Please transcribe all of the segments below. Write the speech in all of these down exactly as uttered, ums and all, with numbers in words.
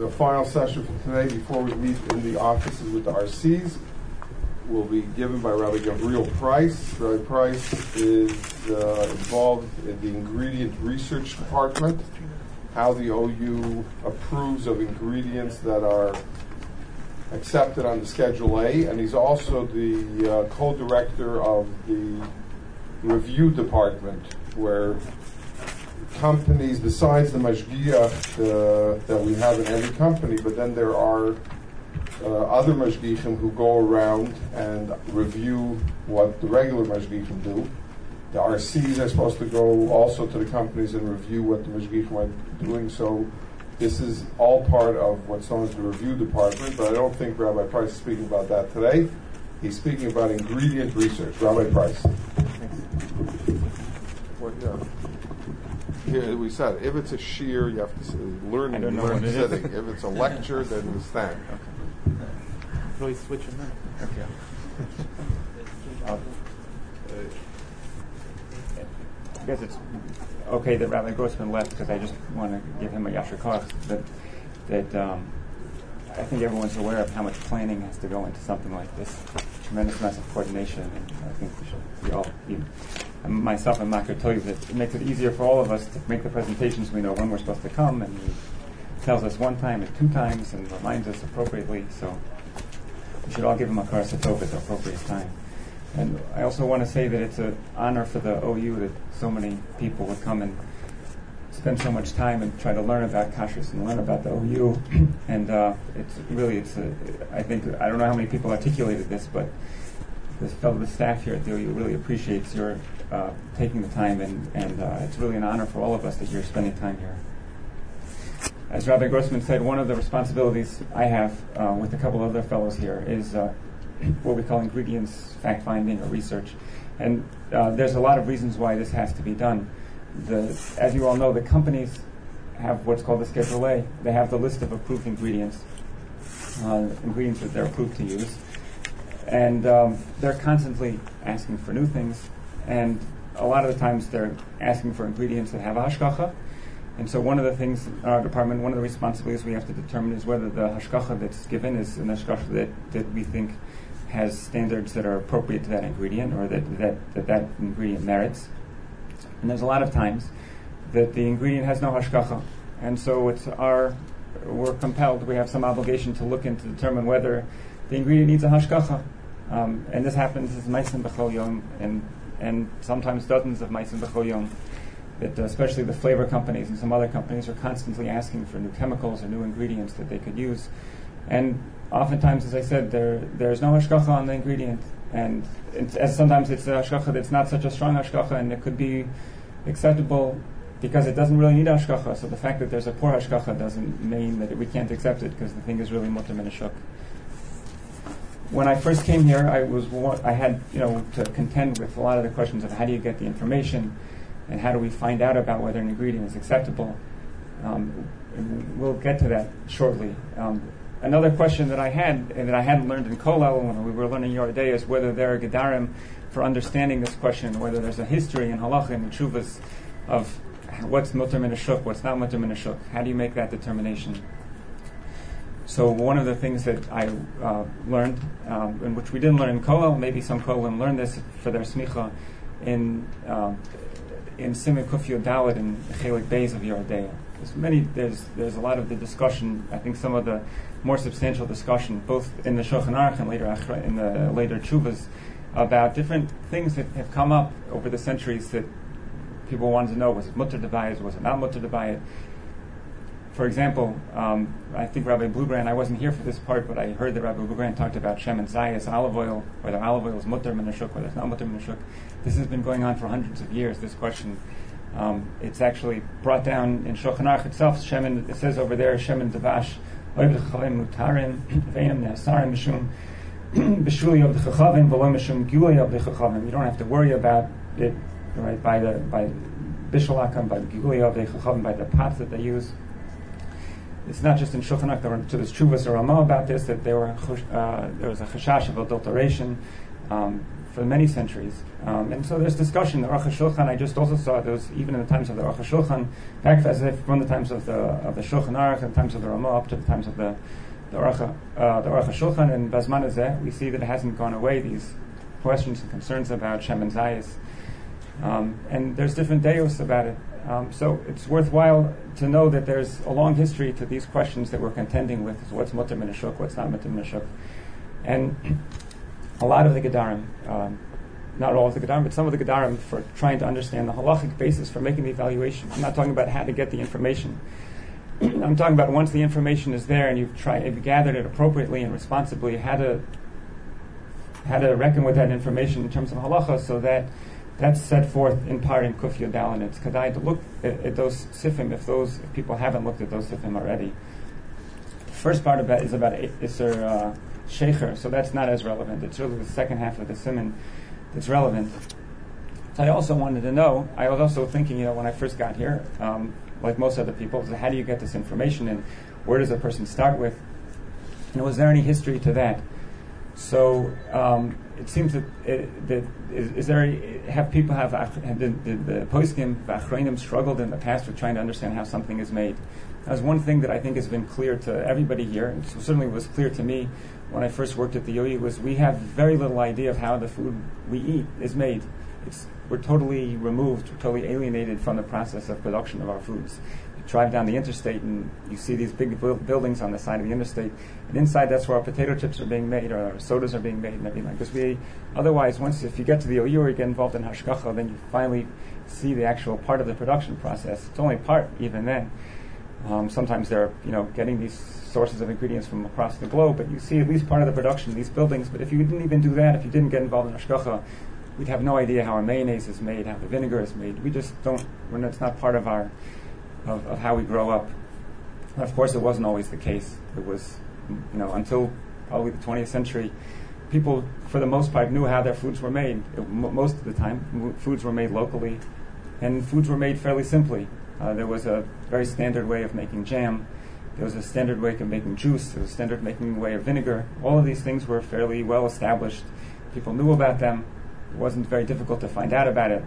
the final session for today before we meet in the offices with the R Cs will be given by Rabbi Gabriel Price. Rabbi Price is uh, involved in the ingredient research department, how the O U approves of ingredients that are accepted on the Schedule A, and he's also the uh, co-director of the review department, where companies, besides the mashgiach uh, that we have in every company, but then there are uh, other mashgichim who go around and review what the regular mashgichim do. The R Cs are supposed to go also to the companies and review what the mashgichim are doing. So this is all part of what's known as the review department, but I don't think Rabbi Price is speaking about that today. He's speaking about ingredient research. Rabbi Price. What, yeah. Here we said, if it's a shear, you have to learn and learn sitting. If it's a lecture, then you stand. Okay. Really switching that. Okay. Uh, I guess it's okay that Rabbi Grossman left because I just want to give him a yasher koach that that um, I think everyone's aware of how much planning has to go into something like this. Tremendous amounts of coordination, and I think we should we all, you, myself and Mark, tell you that it makes it easier for all of us to make the presentations. We know when we're supposed to come, and he tells us one time and two times and reminds us appropriately. So we should all give him a karsatov at the appropriate time. And I also want to say that it's an honor for the O U that so many people would come and spend so much time and try to learn about kashrus and learn about the O U. And uh, it's really, it's a, I think, I don't know how many people articulated this, but this fellow, the staff here at the O U really appreciates your uh, taking the time, and, and uh, it's really an honor for all of us that you're spending time here. As Rabbi Grossman said, one of the responsibilities I have uh, with a couple other fellows here is uh, what we call ingredients fact-finding or research. And uh, there's a lot of reasons why this has to be done. The, as you all know, the companies have what's called the Schedule A. They have the list of approved ingredients, uh, ingredients that they're approved to use. And um, they're constantly asking for new things. And a lot of the times they're asking for ingredients that have hashgacha. And so one of the things in our department, one of the responsibilities we have to determine is whether the hashgacha that's given is an hashgacha that, that we think has standards that are appropriate to that ingredient, or that that, that that ingredient merits. And there's a lot of times that the ingredient has no hashgacha. And so it's our, we're compelled, we have some obligation to look in to determine whether the ingredient needs a hashgacha. Um, and this happens as meisim b'chol yom, and and sometimes dozens of meisim b'chol yom. That uh, especially the flavor companies and some other companies are constantly asking for new chemicals or new ingredients that they could use. And oftentimes, as I said, there there's no hashgacha on the ingredient, and it's, as sometimes it's a hashgacha that's not such a strong hashgacha, and it could be acceptable because it doesn't really need hashgacha. So the fact that there's a poor hashgacha doesn't mean that we can't accept it, because the thing is really mutter min hashuk. When I first came here, I was I had you know to contend with a lot of the questions of how do you get the information, and how do we find out about whether an ingredient is acceptable. Um, and we'll get to that shortly. Um, Another question that I had, and that I hadn't learned in Kolel when we were learning Yordei, is whether there are gedarim for understanding this question, whether there's a history in halacha and tshuvas of what's mutter min hashuk, what's not mutter min hashuk. How do you make that determination? So one of the things that I uh, learned, um, in which we didn't learn in Kolel, maybe some Kolelim learned this for their smicha, in um, in Siman Kuf Yud Daled in Chelik Beis of Yordei. There's many. There's there's a lot of the discussion. I think some of the more substantial discussion, both in the Shulchan Aruch and later in the later Tshuvas, about different things that have come up over the centuries that people wanted to know: was it mutter to buy it? Was it not mutter to buy it? For example, um, I think Rabbi Bluegrand. I wasn't here for this part, but I heard that Rabbi Bluegrand talked about Shem and Zayas, olive oil, whether olive oil is mutter min hashuk, whether it's not mutter min hashuk. This has been going on for hundreds of years. This question. Um, it's actually brought down in Shulchan Aruch itself. Shemen, it says over there, Shemen Davash, Oiv D'Chachavim Mutarim, Ve'enim Ne'asarim Mishum, B'shuli Of D'Chachavim, V'lo Mishum Gulei Of D'Chachavim. You don't have to worry about it, right, by the, by Bishalakam, by Gulei Of D'Chachavim, by the pots that they use. It's not just in Shulchan Aruch, there were, to this Tshuvas or Ramah about this, that there were, uh, there was a chashash of adulteration. um, for many centuries. Um, and so there's discussion. The Aruch HaShulchan, I just also saw those, even in the times of the Aruch HaShulchan, in fact, as if from the times of the of the Shulchan Aruch, and the times of the Ramah, up to the times of the the Aruch, uh, the Aruch HaShulchan, and Bazman Hazeh, we see that it hasn't gone away, these questions and concerns about Shem and Zayis. Um, and there's different deos about it. Um, so it's worthwhile to know that there's a long history to these questions that we're contending with. So what's mutter min hashuk, what's not mutter min hashuk? And a lot of the Gedarim, um, not all of the Gedarim, but some of the Gedarim, for trying to understand the halachic basis for making the evaluation. I'm not talking about how to get the information. I'm talking about once the information is there and you've tried, you've gathered it appropriately and responsibly, how to how to reckon with that information in terms of halacha, so that that's set forth in Parim Kuf Yodal, and it's kedai to look at, at those sifim if those if people haven't looked at those sifim already. The first part of that is about Isser uh, Shecher, so that's not as relevant. It's really the second half of the siman that's relevant. So I also wanted to know, I was also thinking, you know, when I first got here, um, like most other people, so how do you get this information and where does a person start with? And was there any history to that? So um, it seems that, it, that is, is there have people have, have the, the, the poskim v'achronim struggled in the past with trying to understand how something is made. That was one thing that I think has been clear to everybody here, and so certainly was clear to me when I first worked at the O U, was we have very little idea of how the food we eat is made. It's, we're totally removed, we're totally alienated from the process of production of our foods. You drive down the interstate and you see these big bu- buildings on the side of the interstate, and inside that's where our potato chips are being made, or our sodas are being made, and everything like this. We, otherwise, once if you get to the O U or you get involved in hashgacha, then you finally see the actual part of the production process. It's only part, even then. Um, sometimes they're, you know, getting these sources of ingredients from across the globe, but you see at least part of the production, these buildings. But if you didn't even do that, if you didn't get involved in hashgacha, we'd have no idea how our mayonnaise is made, how the vinegar is made. We just don't, we're not, it's not part of our, of, of how we grow up. And of course, it wasn't always the case. It was, you know, until probably the twentieth century, people, for the most part, knew how their foods were made. It, m- most of the time, m- foods were made locally, and foods were made fairly simply. Uh, there was a very standard way of making jam. There was a standard way of making juice. There was a standard making way of vinegar. All of these things were fairly well established. People knew about them. It wasn't very difficult to find out about it.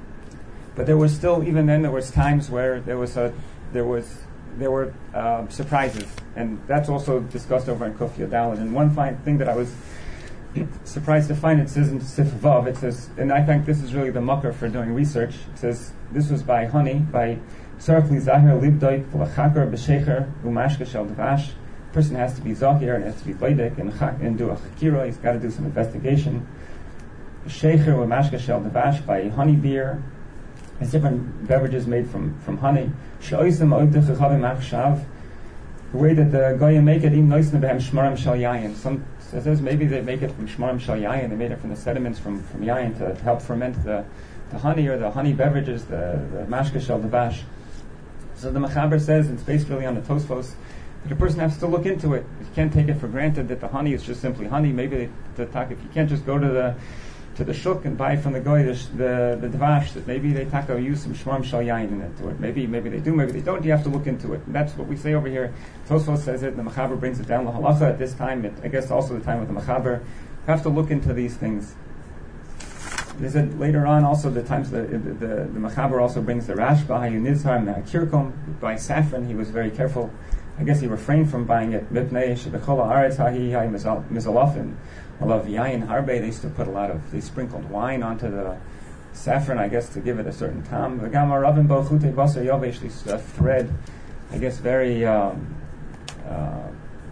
But there was still, even then, there was times where there was a, there was, there were uh, surprises, and that's also discussed over in Kuf Yodal. And one fine thing that I was surprised to find, it says in Sif Vav, it says, and I think this is really the mucker for doing research. It says this was by Honey, by Sarkli Zahir Libdoik L'Chakar B'Shecher Umashka Shel Dvash. Person has to be Zahir and has to be Baidik and, and do a Chakira. He's got to do some investigation. Shecher Umashka Shel Dvash, by honey beer. There's different beverages made from, from honey. Sh'oisem Oidich Chachavim Achshav. The way that the Goyim make it, Im Noisne Behem Shmarim Shel Yayin. Some says maybe they make it from Shmarim Shel Yayin. They made it from the sediments from, from Yayin to help ferment the, the honey or the honey beverages, the, the Mashka Shel Dvash. So the Mechaber says, it's based really on the Tosfos, that a person has to look into it. You can't take it for granted that the honey is just simply honey. Maybe the talk, if you can't just go to the to the shuk and buy from the goy the the, the dvash, that maybe they taka use some shmarim shal yain in it, or maybe maybe they do, maybe they don't. You have to look into it. And that's what we say over here. Tosfos says it. The Mechaber brings it down. The halacha at this time, it, I guess also the time of the Mechaber, you have to look into these things. They said later on also the times the the, the, the Mechaber also brings the Rashba Hayunizhar Ma'akirkom. By saffron, he was very careful. I guess he refrained from buying it. Mipnei shebechola aretz hahi hay mizalafin. Alav yayin harbe. They used to put a lot of, they sprinkled wine onto the saffron, I guess, to give it a certain tam. The gamma ravin bo chutei basar yavesh. This uh, thread, I guess, very um, uh,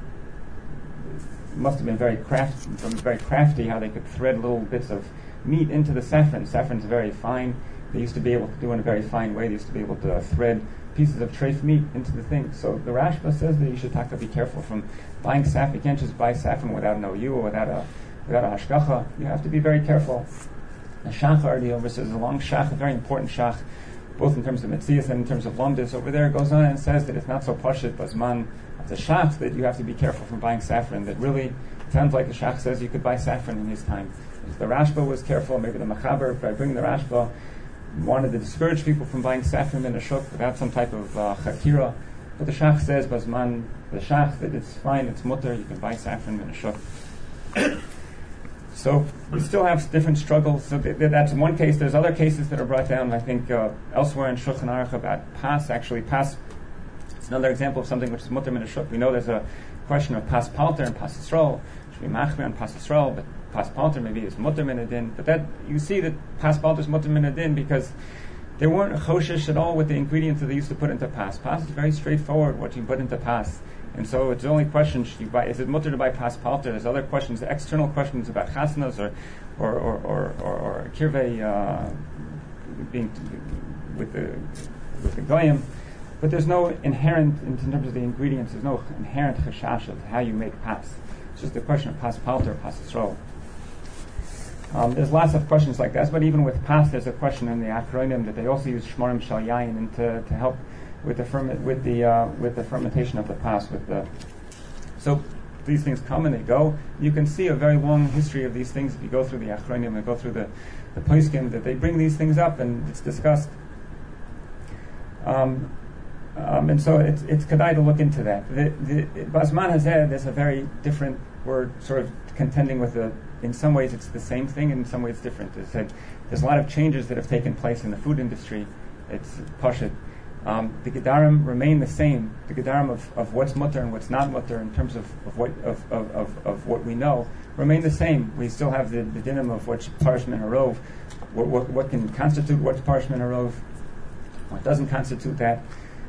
must have been very crafty, very crafty how they could thread little bits of meat into the saffron. Saffron's very fine. They used to be able to do it in a very fine way. They used to be able to uh, thread pieces of treif meat into the thing. So the Rashba says that you should have to be careful from buying saffron. You can't just buy saffron without an O U or without a without a hashgacha. You have to be very careful. The shach already over says a long shach, a very important shach, both in terms of metzias and in terms of lomdis. Over there it goes on and says that it's not so pashut basman of the shach that you have to be careful from buying saffron. That really sounds like the shach says you could buy saffron in his time. If the Rashba was careful, maybe the Mechaber, by bringing the Rashba, wanted to discourage people from buying saffron in a shuk without some type of uh, chakira. But the shach says, Bazman, the shach, that it's fine, it's mutter, you can buy saffron in a shuk. So we still have different struggles. So th- th- that's one case. There's other cases that are brought down, I think, uh, elsewhere in Shulchan Aruch about pas. Actually, pas, it's another example of something which is mutter min hashuk. We know there's a question of pas palter and pas yisrael. Should be machmir on pas yisrael, but pas palter maybe is mutter min adin. But that, you see that pas palter is mutter min adin because they weren't choshish at all with the ingredients that they used to put into pas. Pas is very straightforward, what you put into pas. And so it's the only question, should you buy, is it mutter to buy pas palter? There's other questions, external questions about chasnas or or or or, or, or kirvei uh, being with the with the goyim. But there's no inherent, in terms of the ingredients, there's no inherent chashash of how you make pas. It's just a question of pas palter, pas yisrael. Um, there's lots of questions like that, but even with pas, there's a question in the acronym that they also use shmorim shal yayin and to, to help with the ferment, with the uh, with the fermentation of the pas. With the so these things come and they go. You can see a very long history of these things if you go through the acronym and go through the the poskim that they bring these things up and it's discussed. Um, um, and so it's it's kedai to look into that. The, the Bazman Hazeh, there's a very different. We're sort of contending with the. In some ways, it's the same thing. In some ways, different. It's that there's a lot of changes that have taken place in the food industry. It's pashut. Um, the gedarim remain the same. The gedarim of, of what's mutter and what's not mutter in terms of, of what of, of, of, of what we know remain the same. We still have the, the dinim of what's parshman harov, what, what what can constitute what's parshman harov, what doesn't constitute that.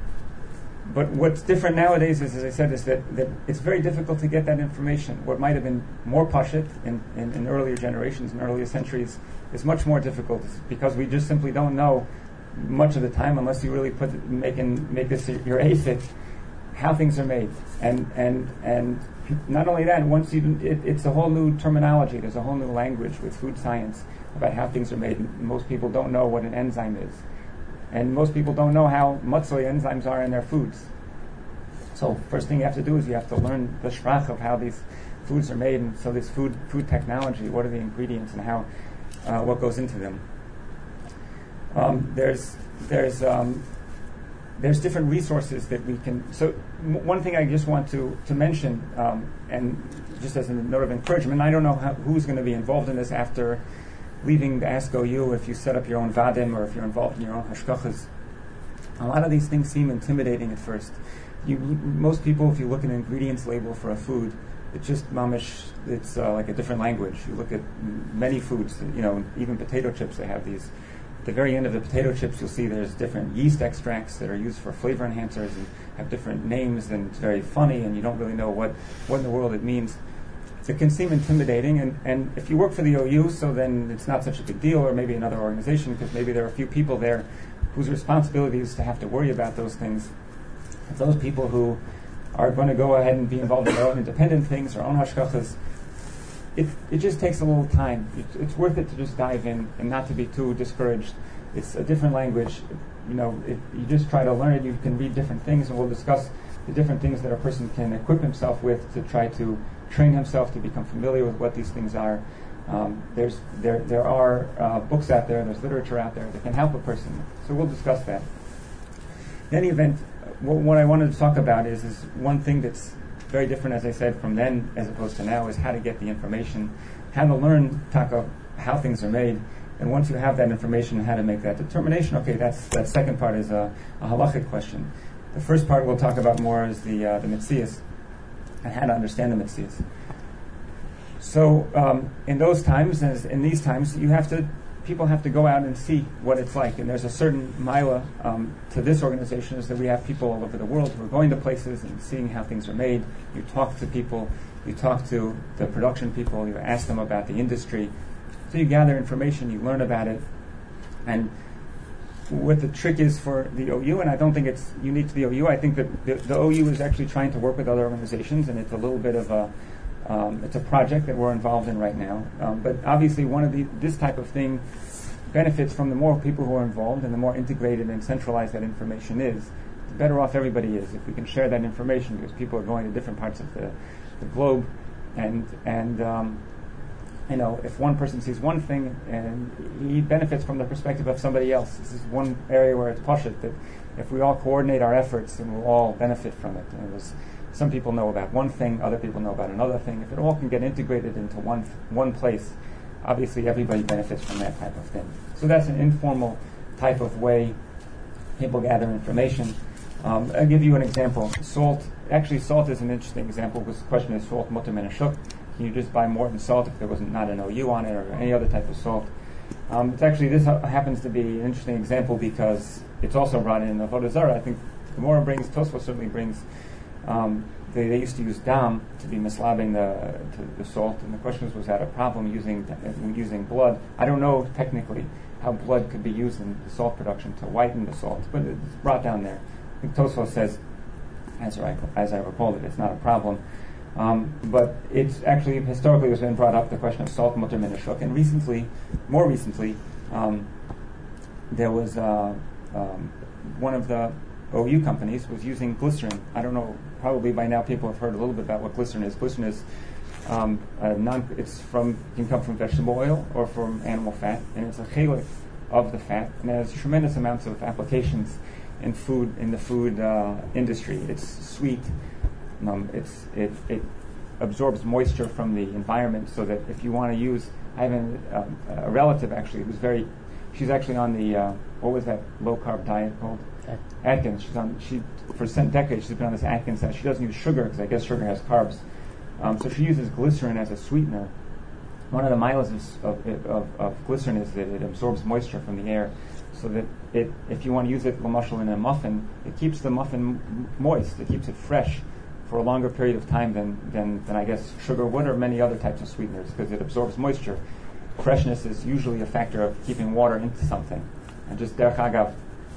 But what's different nowadays is, as I said, is that, that it's very difficult to get that information. What might have been more pashut in, in, in earlier generations, in earlier centuries, is much more difficult because we just simply don't know much of the time, unless you really put make in, make this your A S I C, how things are made, and and and not only that, once even it, it's a whole new terminology. There's a whole new language with food science about how things are made. Most people don't know what an enzyme is. And most people don't know how mutzli enzymes are in their foods. So first thing you have to do is you have to learn the shrach of how these foods are made. And so this food food technology, what are the ingredients and how uh, what goes into them. Um, there's there's um, there's different resources that we can. So m- one thing I just want to to mention, um, and just as a note of encouragement, I don't know how, who's going to be involved in this after leaving the Ask O U, if you set up your own vadim or if you're involved in your own hashkachas. A lot of these things seem intimidating at first. You, most people, if you look at an ingredients label for a food, it's just mamish, it's uh, like a different language. You look at many foods, you know, even potato chips, they have these. At the very end of the potato chips, you'll see there's different yeast extracts that are used for flavor enhancers and have different names, and it's very funny, and you don't really know what, what in the world it means. It can seem intimidating, and, and if you work for the O U, so then it's not such a big deal, or maybe another organization, because maybe there are a few people there whose responsibility is to have to worry about those things. If those people who are going to go ahead and be involved in their own independent things, their own hashkachas, it it just takes a little time. It, it's worth it to just dive in and not to be too discouraged. It's a different language. You know, if you just try to learn it, you can read different things, and we'll discuss the different things that a person can equip himself with to try to train himself to become familiar with what these things are. Um, there's there there are uh, books out there, there's literature out there that can help a person. So we'll discuss that. In any event, w- what I wanted to talk about is is one thing that's very different, as I said, from then as opposed to now, is how to get the information, how to learn taka, how things are made, and once you have that information, how to make that determination. Okay, that's that second part is a, a halachic question. The first part we'll talk about more is the uh, the mitzias, and how to understand the mitzias. So um, in those times, as in these times, you have to, people have to go out and see what it's like. And there's a certain mila um, to this organization, is that we have people all over the world who are going to places and seeing how things are made. You talk to people, you talk to the production people, you ask them about the industry. So you gather information, you learn about it. And what the trick is for the O U, and I don't think it's unique to the O U, I think that the, the O U is actually trying to work with other organizations, and it's a little bit of a, um, it's a project that we're involved in right now. Um, but obviously one of the, this type of thing benefits from the more people who are involved, and the more integrated and centralized that information is, the better off everybody is if we can share that information, because people are going to different parts of the, the globe, and, and um, you know, if one person sees one thing and he benefits from the perspective of somebody else, this is one area where it's pashut, that if we all coordinate our efforts, then we'll all benefit from it. And it was some people know about one thing, other people know about another thing. If it all can get integrated into one one place, obviously everybody benefits from that type of thing. So that's an informal type of way people gather information. Um, I'll give you an example. Salt, actually salt is an interesting example because the question is salt mutter min hashuk. Can you just buy Morton salt if there was not an O U on it or any other type of salt? Um, it's actually, this ha- happens to be an interesting example because it's also brought in the Avodah Zarah. I think Gemara brings, Tosfos certainly brings, um, they, they used to use dam to be mislabing the, to the salt, and the question was, was that a problem using uh, using blood? I don't know technically how blood could be used in the salt production to whiten the salt, but it's brought down there. I think Tosfos says, as I, as I recall it, it's not a problem. Um, but it's actually, historically, has been brought up, the question of salt mutter min hashuk. And recently, more recently, um, there was uh, um, one of the O U companies was using glycerin. I don't know, probably by now people have heard a little bit about what glycerin is. Glycerin is um, a non, it's from, can come from vegetable oil or from animal fat, and it's a chelik of the fat, and it has tremendous amounts of applications in food, in the food uh, industry. It's sweet. Um, it's it, it absorbs moisture from the environment, so that if you want to use, I have an, um, a relative actually who's very, she's actually on the uh, what was that low carb diet called? Atkins. She's on she for cent decades. She's been on this Atkins diet. She doesn't use sugar because I guess sugar has carbs, um, so she uses glycerin as a sweetener. One of the miles of, of, of glycerin is that it absorbs moisture from the air, so that it, if you want to use it l'mashal in a muffin, it keeps the muffin m- moist. It keeps it fresh for a longer period of time than, than, than I guess sugar would or many other types of sweeteners, because it absorbs moisture. Freshness is usually a factor of keeping water into something. And just derech agav,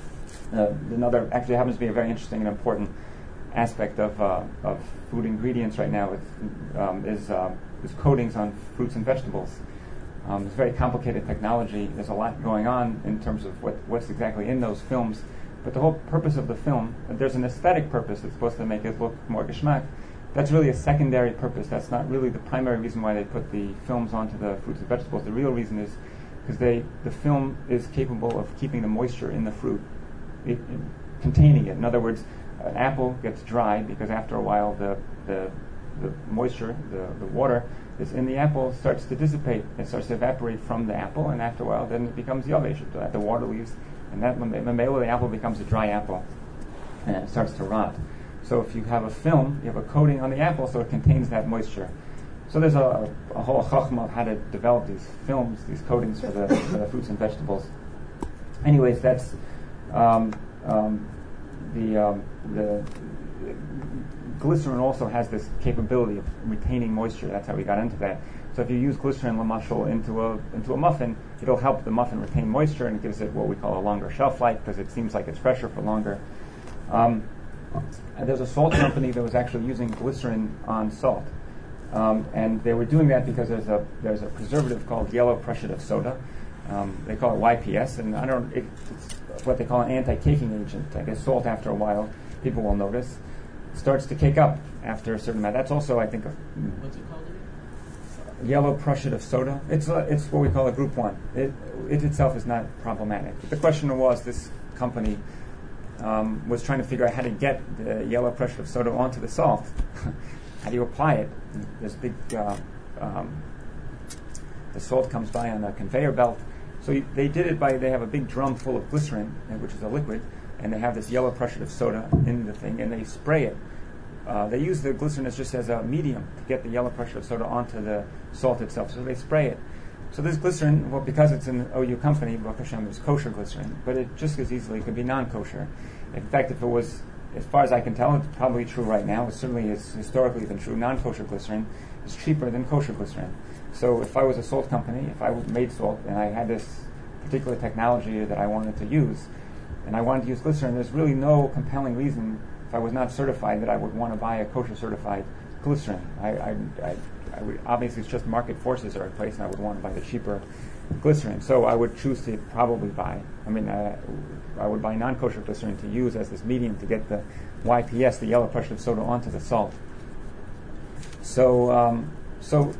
uh, another, actually happens to be a very interesting and important aspect of uh, of food ingredients right now is, um, is, uh, is coatings on fruits and vegetables. Um, it's very complicated technology. There's a lot going on in terms of what, what's exactly in those films. But the whole purpose of the film, there's an aesthetic purpose that's supposed to make it look more geschmack. That's really a secondary purpose. That's not really the primary reason why they put the films onto the fruits and vegetables. The real reason is because they the film is capable of keeping the moisture in the fruit, it, it, containing it. In other words, an apple gets dry because after a while the the, the moisture, the, the water that's in the apple starts to dissipate. It starts to evaporate from the apple, and after a while then it becomes yavesh. The water leaves. And that mamela, the apple becomes a dry apple, and it starts to rot. So if you have a film, you have a coating on the apple, so it contains that moisture. So there's a, a whole chachma of how to develop these films, these coatings for the, for the fruits and vegetables. Anyways, that's um, um, the, um, the the glycerin also has this capability of retaining moisture. That's how we got into that. So if you use glycerin l'mashal into a into a muffin, it'll help the muffin retain moisture, and it gives it what we call a longer shelf life because it seems like it's fresher for longer. Um, there's a salt company that was actually using glycerin on salt, um, and they were doing that because there's a there's a preservative called yellow prussiative soda. Um, they call it Y P S, and I don't. It, it's what they call an anti-caking agent. I guess salt, after a while, people will notice, starts to cake up after a certain amount. That's also, I think, a, What's it called again? Yellow prussiative soda. It's a, it's what we call a group one. It it itself is not problematic. But the question was, this company um, was trying to figure out how to get the yellow prussiative soda onto the salt. How do you apply it? There's big. Uh, um, the salt comes by on a conveyor belt. So you, they did it by, they have a big drum full of glycerin, uh, which is a liquid, and they have this yellow prussiative soda in the thing, and they spray it. Uh, they use the glycerin as just as a medium to get the yellow prussiative soda onto the salt itself. So they spray it. So this glycerin, well, because it's an O U company, Baruch Hashem, is kosher glycerin, but it just as easily could be non-kosher. In fact, if it was, as far as I can tell, it's probably true right now. It certainly has historically been true. Non-kosher glycerin is cheaper than kosher glycerin. So if I was a salt company, if I made salt and I had this particular technology that I wanted to use, and I wanted to use glycerin, there's really no compelling reason, if I was not certified, that I would want to buy a kosher certified glycerin. I, I, I, I would, obviously it's just market forces are in place, and I would want to buy the cheaper glycerin. So I would choose to probably buy, I mean, uh, I would buy non-kosher glycerin to use as this medium to get the Y P S, the yellow prussiative soda, onto the salt. So, um, so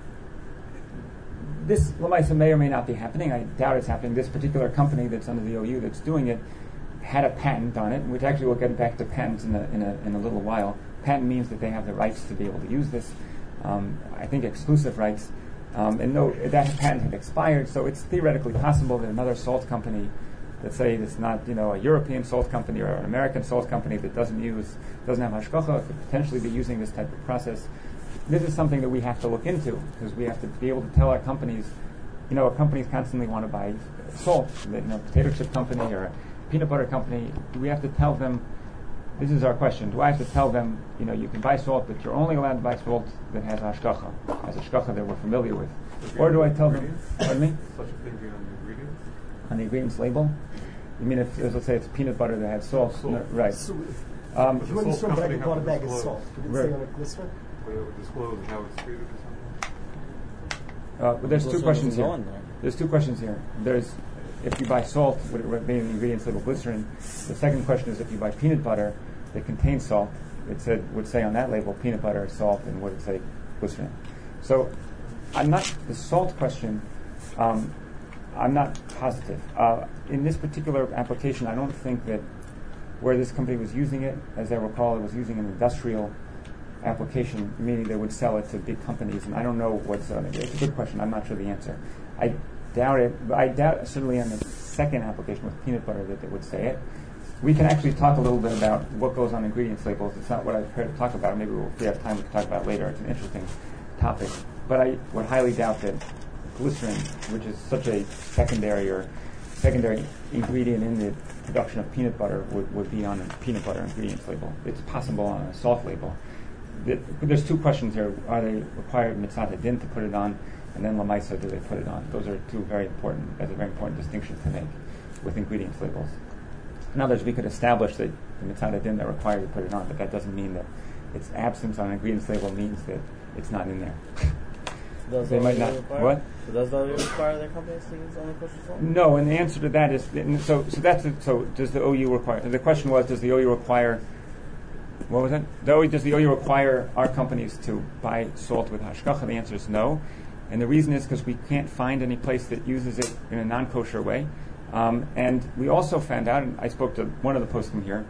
this Lamaisa may or may not be happening. I doubt it's happening. This particular company that's under the O U that's doing it had a patent on it, which actually we'll get back to patents in a, in a, in a little while. patent means that they have the rights to be able to use this. Um, I think exclusive rights. Um, and no, that patent had expired, so it's theoretically possible that another salt company, let's say it's not, you know, a European salt company or an American salt company that doesn't use, doesn't have hashgacha, could potentially be using this type of process. This is something that we have to look into, because we have to be able to tell our companies, you know, our companies constantly want to buy salt, you know, potato chip company or a peanut butter company. We have to tell them, this is our question, do I have to tell them, you know, you can buy salt, but you're only allowed to buy salt that has hashgacha, has hashgacha that we're familiar with? Or do I tell them, pardon me? Such a thing being on the ingredients? On the ingredients label? You mean if, let's say it's peanut butter that has salt? Salt. No, right. So Um, if you want to serve like a bought a bag of disclose. salt, you didn't Right. say on a glycerin? Where it would disclose how it's treated or something? Uh, but there's two Glycerin questions is here. on there. There's two questions here. There's if you buy salt, would it remain in the ingredients label glycerin? The second question is if you buy peanut butter that contains salt, it said would say on that label peanut butter, salt, and would it say glycerin? So I'm not the salt question. Um, I'm not positive. Uh, in this particular application, I don't think that where this company was using it, as I recall, it was using an industrial application, meaning they would sell it to big companies. And I don't know what's on it. It's a good question. I'm not sure the answer. I doubt it. But I doubt certainly on the second application with peanut butter that they would say it. We can actually talk a little bit about what goes on ingredients labels. It's not what I've heard to talk about. Maybe we'll, if we have time, we can talk about it later. It's an interesting topic. But I would highly doubt that glycerin, which is such a secondary or secondary ingredient in the production of peanut butter, would, would be on a peanut butter ingredients label. It's possible on a salt label. The, there's two questions here. Are they required mitzat din to put it on, and then lamaisa do they put it on? Those are two very important, that's a very important distinction to make with ingredients labels. In others, we could establish that the mitzat din they're required to put it on, but that doesn't mean that its absence on an ingredients label means that it's not in there. Does They the might O U not- require, what? So does the O U require their companies to use only kosher salt? No, and the answer to that is so. So that's it. So does the O U require? The question was, does the O U require? What was it? The O U, does the O U require our companies to buy salt with hashgacha? The answer is no, and the reason is because we can't find any place that uses it in a non-kosher way. Um, and we also found out, and I spoke to one of the poskim here,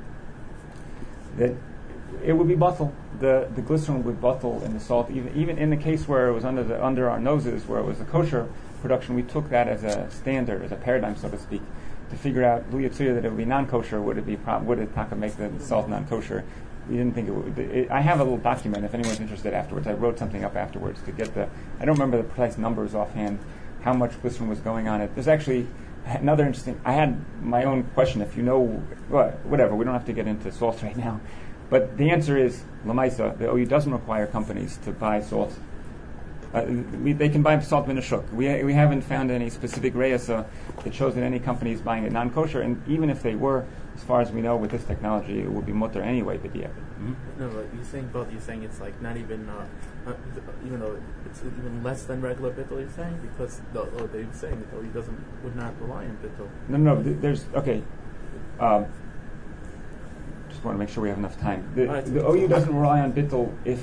that it would be bottle. The the glycerin would bottle in the salt, even even in the case where it was under the under our noses, where it was a kosher production. We took that as a standard, as a paradigm, so to speak, to figure out lu yitzir that it would be non-kosher. Would it be pro- would it taka make the salt non-kosher? We didn't think it would. It, I have a little document if anyone's interested afterwards. I wrote something up afterwards to get the. I don't remember the precise numbers offhand, how much glycerin was going on it. There's actually another interesting. I had my own question. If you know, well, whatever. We don't have to get into salt right now. But the answer is, Lamaisa, the O U doesn't require companies to buy salt. Uh, we, they can buy salt minashuk. We we haven't found any specific reyasa that shows that any company is buying it non-kosher, and even if they were, as far as we know, with this technology, it would be mutter anyway. But yeah. Mm-hmm. No, but you're saying both. You're saying it's like not even, uh, not, even though it's even less than regular bittul. You're saying because the, oh, they're saying that he doesn't would not rely on bittul. No, no. Th- there's okay. Um, just want to make sure we have enough time. The, Right. the O U doesn't rely on bittul if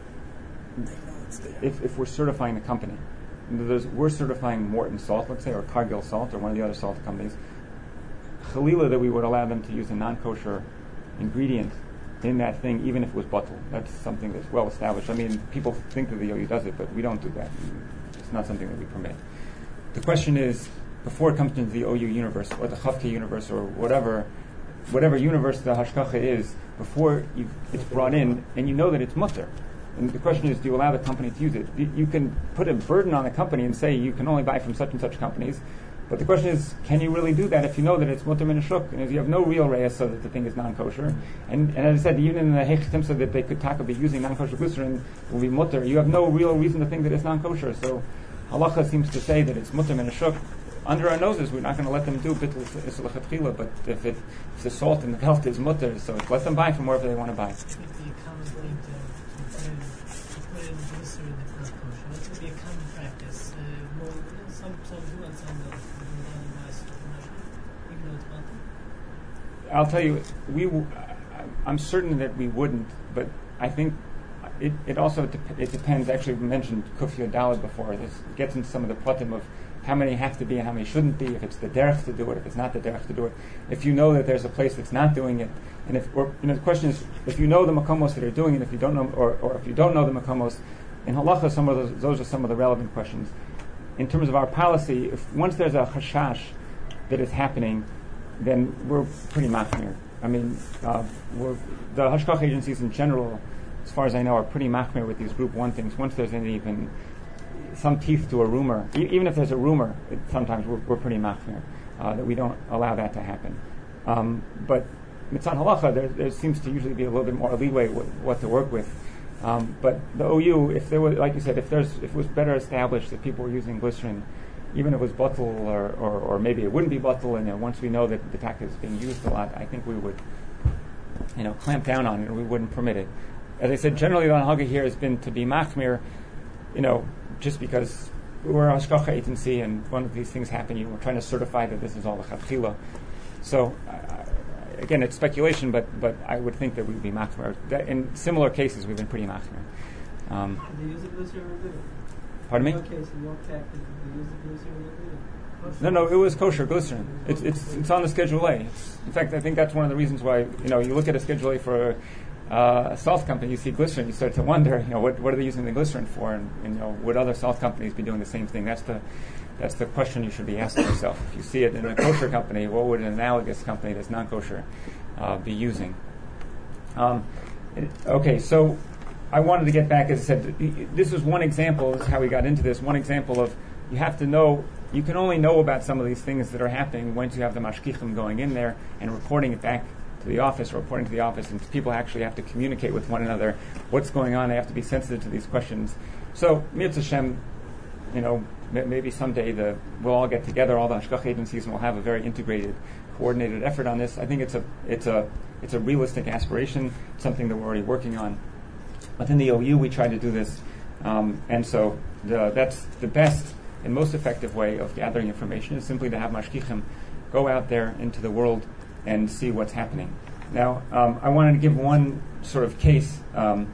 if if we're certifying the company. There's, we're certifying Morton Salt, let's say, or Cargill Salt, or one of the other salt companies. Chalila, that we would allow them to use a non-kosher ingredient in that thing, even if it was bottle. That's something that's well established. I mean, people think that the O U does it, but we don't do that. It's not something that we permit. The question is, before it comes into the O U universe, or the Chavke universe, or whatever, whatever universe the Hashkacha is, before you, it's brought in, and you know that it's mutter. And the question is, do you allow the company to use it? You, you can put a burden on the company and say you can only buy from such and such companies. But the question is, can you really do that if you know that it's mutter min hashuk, and if you have no real reyes so that the thing is non-kosher? And, and as I said, even in the Hechtim said that they could taka be using non-kosher glycerin will be mutter. You have no real reason to think that it's non-kosher. So halacha seems to say that it's mutter min hashuk. Under our noses, we're not going to let them do bittul isla chatchila. But if it, if the salt in the belt is mutter, so let them buy from wherever they want to buy. What would be a common thing to, to put in, to put in glycerin that's not kosher? What would be a common practice? Uh, more, some some do and some don't. Even though it's bottle. I'll tell you, we. W- I'm certain that we wouldn't, but I think it, it also dep- it depends. Actually, we mentioned Kufya Dalad before. This gets into some of the pratim of how many have to be and how many shouldn't be, if it's the derech to do it, if it's not the derech to do it. If you know that there's a place that's not doing it, and if, or, you know, the question is, if you know the makomos that are doing it, if you don't know, or, or if you don't know the makomos, in halacha, some of those, those are some of the relevant questions. In terms of our policy, if once there's a chashash that is happening, then we're pretty machmir. I mean, uh, we're, the hashkach agencies in general, as far as I know, are pretty machmir with these group one things. Once there's any even some teeth to a rumor, e- even if there's a rumor, it, sometimes we're, we're pretty machmir, uh, that we don't allow that to happen. Um, but mitzvah halacha, there, there seems to usually be a little bit more leeway with what to work with. Um, but the O U, if there was, like you said, if there's, if it was better established that people were using glycerin, even if it was bottle or, or, or maybe it wouldn't be bottle, and you know, once we know that the tactic is being used a lot, I think we would, you know, clamp down on it, and we wouldn't permit it. As I said, generally the anhaga here has been to be machmir, you know, just because we're a hashgacha agency and one of these things happen, you know, we're trying to certify that this is all the chatchila. So, uh, again, it's speculation, but but I would think that we'd be machmir. That in similar cases, we've been pretty machmir. Um, They use the glycerin or good? pardon me? In one case, in one tactic, they use the glycerin or good? No, no, it was kosher glycerin. It's it's it's on the Schedule A. It's, in fact, I think that's one of the reasons why, you know, you look at a Schedule A for uh, a salt company, you see glycerin, you start to wonder, you know, what what are they using the glycerin for, and, and you know, would other salt companies be doing the same thing? That's the that's the question you should be asking yourself. If you see it in a kosher company, what would an analogous company that's non kosher uh, be using? Um, it, okay, so I wanted to get back, as I said, this is one example. This is how we got into this. One example of you have to know. You can only know about some of these things that are happening once you have the mashkichim going in there and reporting it back to the office, or reporting to the office, and people actually have to communicate with one another. What's going on? They have to be sensitive to these questions. So, Mitzvah Hashem, you know, m- maybe someday the we'll all get together, all the hashgach agencies, and we'll have a very integrated, coordinated effort on this. I think it's a it's a it's a realistic aspiration, something that we're already working on. Within the O U, we try to do this, um, and so the, that's the best and most effective way of gathering information is simply to have mashkichim go out there into the world and see what's happening. Now, um, I wanted to give one sort of case, um,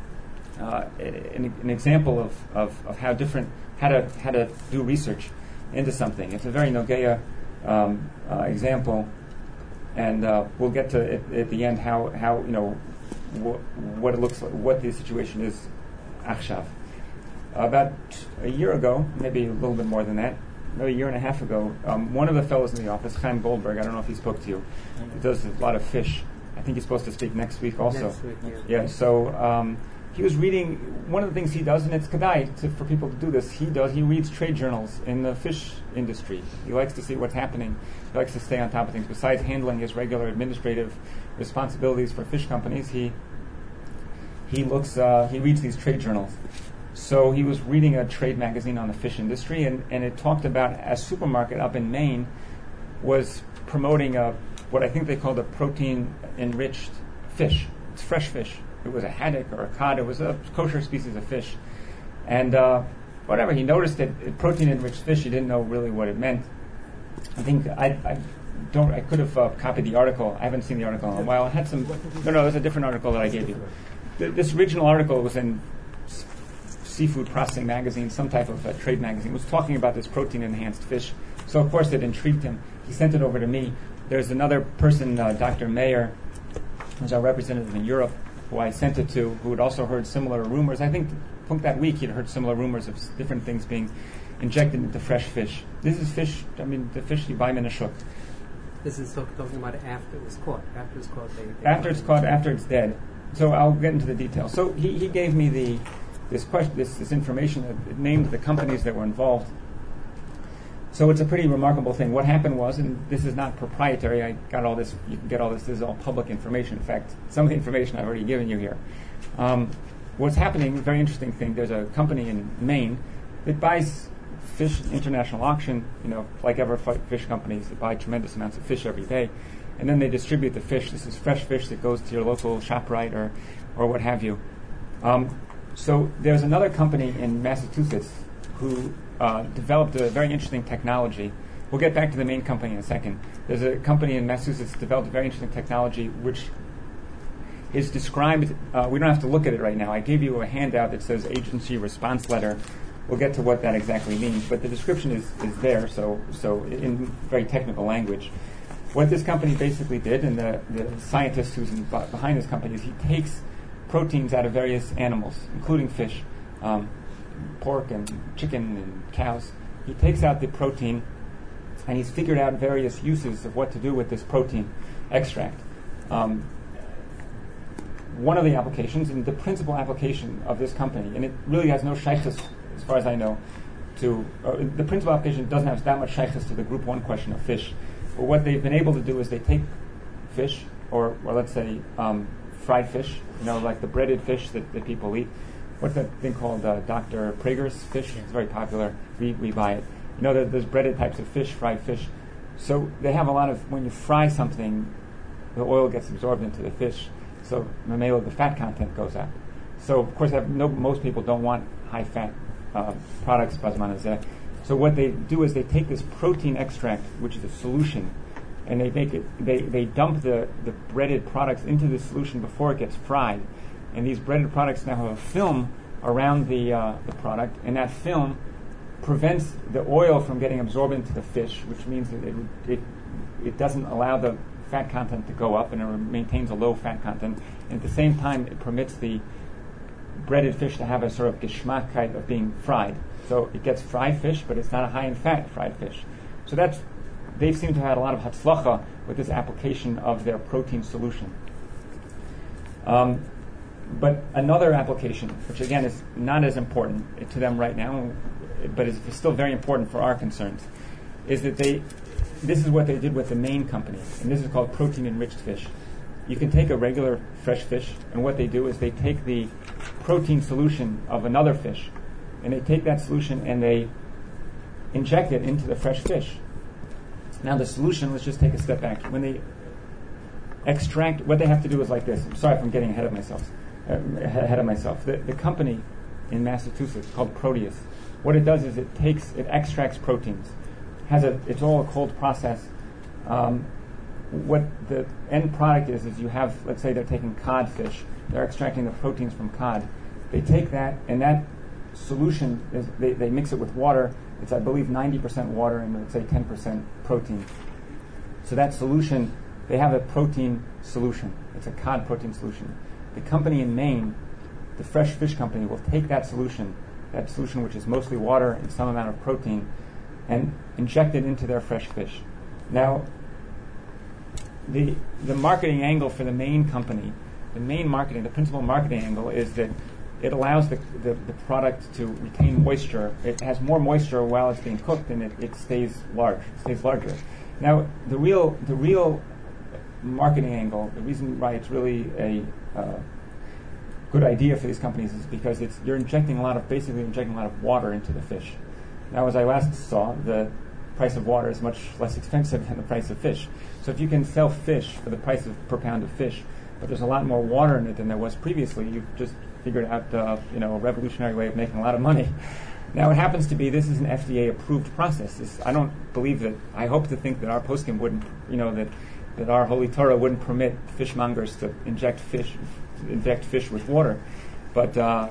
uh, an, an example of, of, of how different, how to how to do research into something. It's a very Nogeya um, uh, example, and uh, we'll get to at, at the end how how you know wh- what it looks like, what the situation is, achshav. About a year ago, maybe a little bit more than that, maybe a year and a half ago, um, one of the fellows in the office, Chaim Goldberg, I don't know if he spoke to you, he does a lot of fish. I think he's supposed to speak next week also. Next week, yeah. Yeah, so um, he was reading, one of the things he does, and it's kedai to, for people to do this, he does, he reads trade journals in the fish industry. He likes to see what's happening. He likes to stay on top of things. Besides handling his regular administrative responsibilities for fish companies, he he looks, uh, he reads these trade journals. So he was reading a trade magazine on the fish industry, and, and it talked about a supermarket up in Maine was promoting a what I think they called a protein-enriched fish. It's fresh fish. It was a haddock or a cod. It was a kosher species of fish. And uh, whatever, he noticed it, it protein-enriched fish. He didn't know really what it meant. I think I, I don't. I could have uh, copied the article. I haven't seen the article in a while. I had some. No, no, there's a different article that I gave you. Th- this original article was in Seafood Processing Magazine, some type of uh, trade magazine. It was talking about this protein-enhanced fish. So, of course, it intrigued him. He sent it over to me. There's another person, uh, Doctor Mayer, who's our representative in Europe, who I sent it to, who had also heard similar rumors. I think that week he'd heard similar rumors of s- different things being injected into fresh fish. This is fish, I mean, the fish you buy in a shuk. This is talk, talking about after it was caught. After it's caught, they, they After it's caught, after it's dead. So I'll get into the details. So he, he gave me the this question, this, this information that it named the companies that were involved. So it's a pretty remarkable thing. What happened was, and this is not proprietary, I got all this, you can get all this, this is all public information. In fact, some of the information I've already given you here. Um, what's happening, very interesting thing, there's a company in Maine that buys fish at international auction, you know, like ever fish companies that buy tremendous amounts of fish every day, and then they distribute the fish. This is fresh fish that goes to your local ShopRite or, or what have you. Um, so there's another company in Massachusetts who uh, developed a very interesting technology. We'll get back to the main company in a second. There's a company in Massachusetts that developed a very interesting technology which is described, uh, we don't have to look at it right now. I gave you a handout that says agency response letter we'll get to what that exactly means. But the description is, is there, so so in very technical language. What this company basically did, and the, the scientist who's in, behind this company, is he takes proteins out of various animals, including fish, um, pork and chicken and cows. He takes out the protein, and he's figured out various uses of what to do with this protein extract. Um, one of the applications, and the principal application of this company, and it really has no shaykhus, as far as I know, to uh, the principal application doesn't have that much shaykhus to the group one question of fish. But what they've been able to do is they take fish, or, or let's say um, fried fish, you know, like the breaded fish that, that people eat. What's that thing called? Uh, Doctor Prager's fish. It's very popular. We we buy it. You know, there, there's breaded types of fish, fried fish. So they have a lot of, when you fry something, the oil gets absorbed into the fish. So mamela, the fat content goes up. So of course, have no, most people don't want high fat uh, products, basman hazeh. So what they do is they take this protein extract, which is a solution, and they make it. They, they dump the, the breaded products into the solution before it gets fried, and these breaded products now have a film around the uh, the product, and that film prevents the oil from getting absorbed into the fish, which means that it it it doesn't allow the fat content to go up, and it maintains a low fat content. And at the same time, it permits the breaded fish to have a sort of geschmackkeit of being fried. So it gets fried fish, but it's not a high in fat fried fish. So that's, they seem to have had a lot of hatzlacha with this application of their protein solution. Um, but another application, which again is not as important to them right now, but is still very important for our concerns, is that they, this is what they did with the main company, and this is called protein enriched fish. You can take a regular fresh fish, and what they do is they take the protein solution of another fish, and they take that solution and they inject it into the fresh fish. Now the solution, let's just take a step back. When they extract, what they have to do is like this. I'm sorry if I'm getting ahead of myself. Uh, ahead of myself. The, the company in Massachusetts called Proteus, what it does is it takes, it extracts proteins. Has a, it's all a cold process. Um, what the end product is, is you have, let's say they're taking cod fish. They're extracting the proteins from cod. They take that, and that solution, is, they, they mix it with water. It's, I believe, ninety percent water and, let's say, ten percent protein. So that solution, they have a protein solution. It's a cod protein solution. The company in Maine, the fresh fish company, will take that solution, that solution which is mostly water and some amount of protein, and inject it into their fresh fish. Now, the the marketing angle for the Maine company, the main marketing, the principal marketing angle is that it allows the, the, the product to retain moisture. It has more moisture while it's being cooked, and it, it stays large, it stays larger. Now, the real the real marketing angle, the reason why it's really a uh, good idea for these companies is because it's you're injecting a lot of, basically injecting a lot of water into the fish. Now, as I last saw, the price of water is much less expensive than the price of fish. So if you can sell fish for the price of per pound of fish, but there's a lot more water in it than there was previously, you've just figured out uh, you know, a revolutionary way of making a lot of money. Now, it happens to be this is an F D A-approved process. This, I don't believe that, I hope to think that our poskim wouldn't, you know, that, that our Holy Torah wouldn't permit fishmongers to inject fish, inject fish with water. But uh,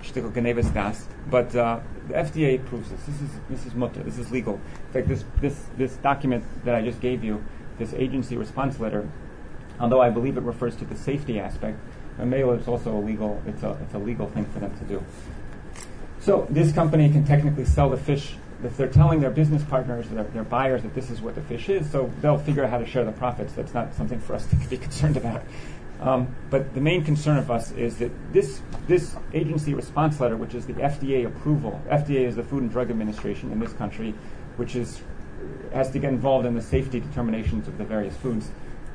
but uh, the F D A approves this. This is this is mutter. This is legal. In fact, this this this document that I just gave you, this agency response letter, although I believe it refers to the safety aspect, Mamela is also a legal. It's a it's a legal thing for them to do. So this company can technically sell the fish if they're telling their business partners, their, their buyers, that this is what the fish is. So they'll figure out how to share the profits. That's not something for us to be concerned about. Um, but the main concern of us is that this this agency response letter, which is the F D A approval, F D A is the Food and Drug Administration in this country, which is has to get involved in the safety determinations of the various foods.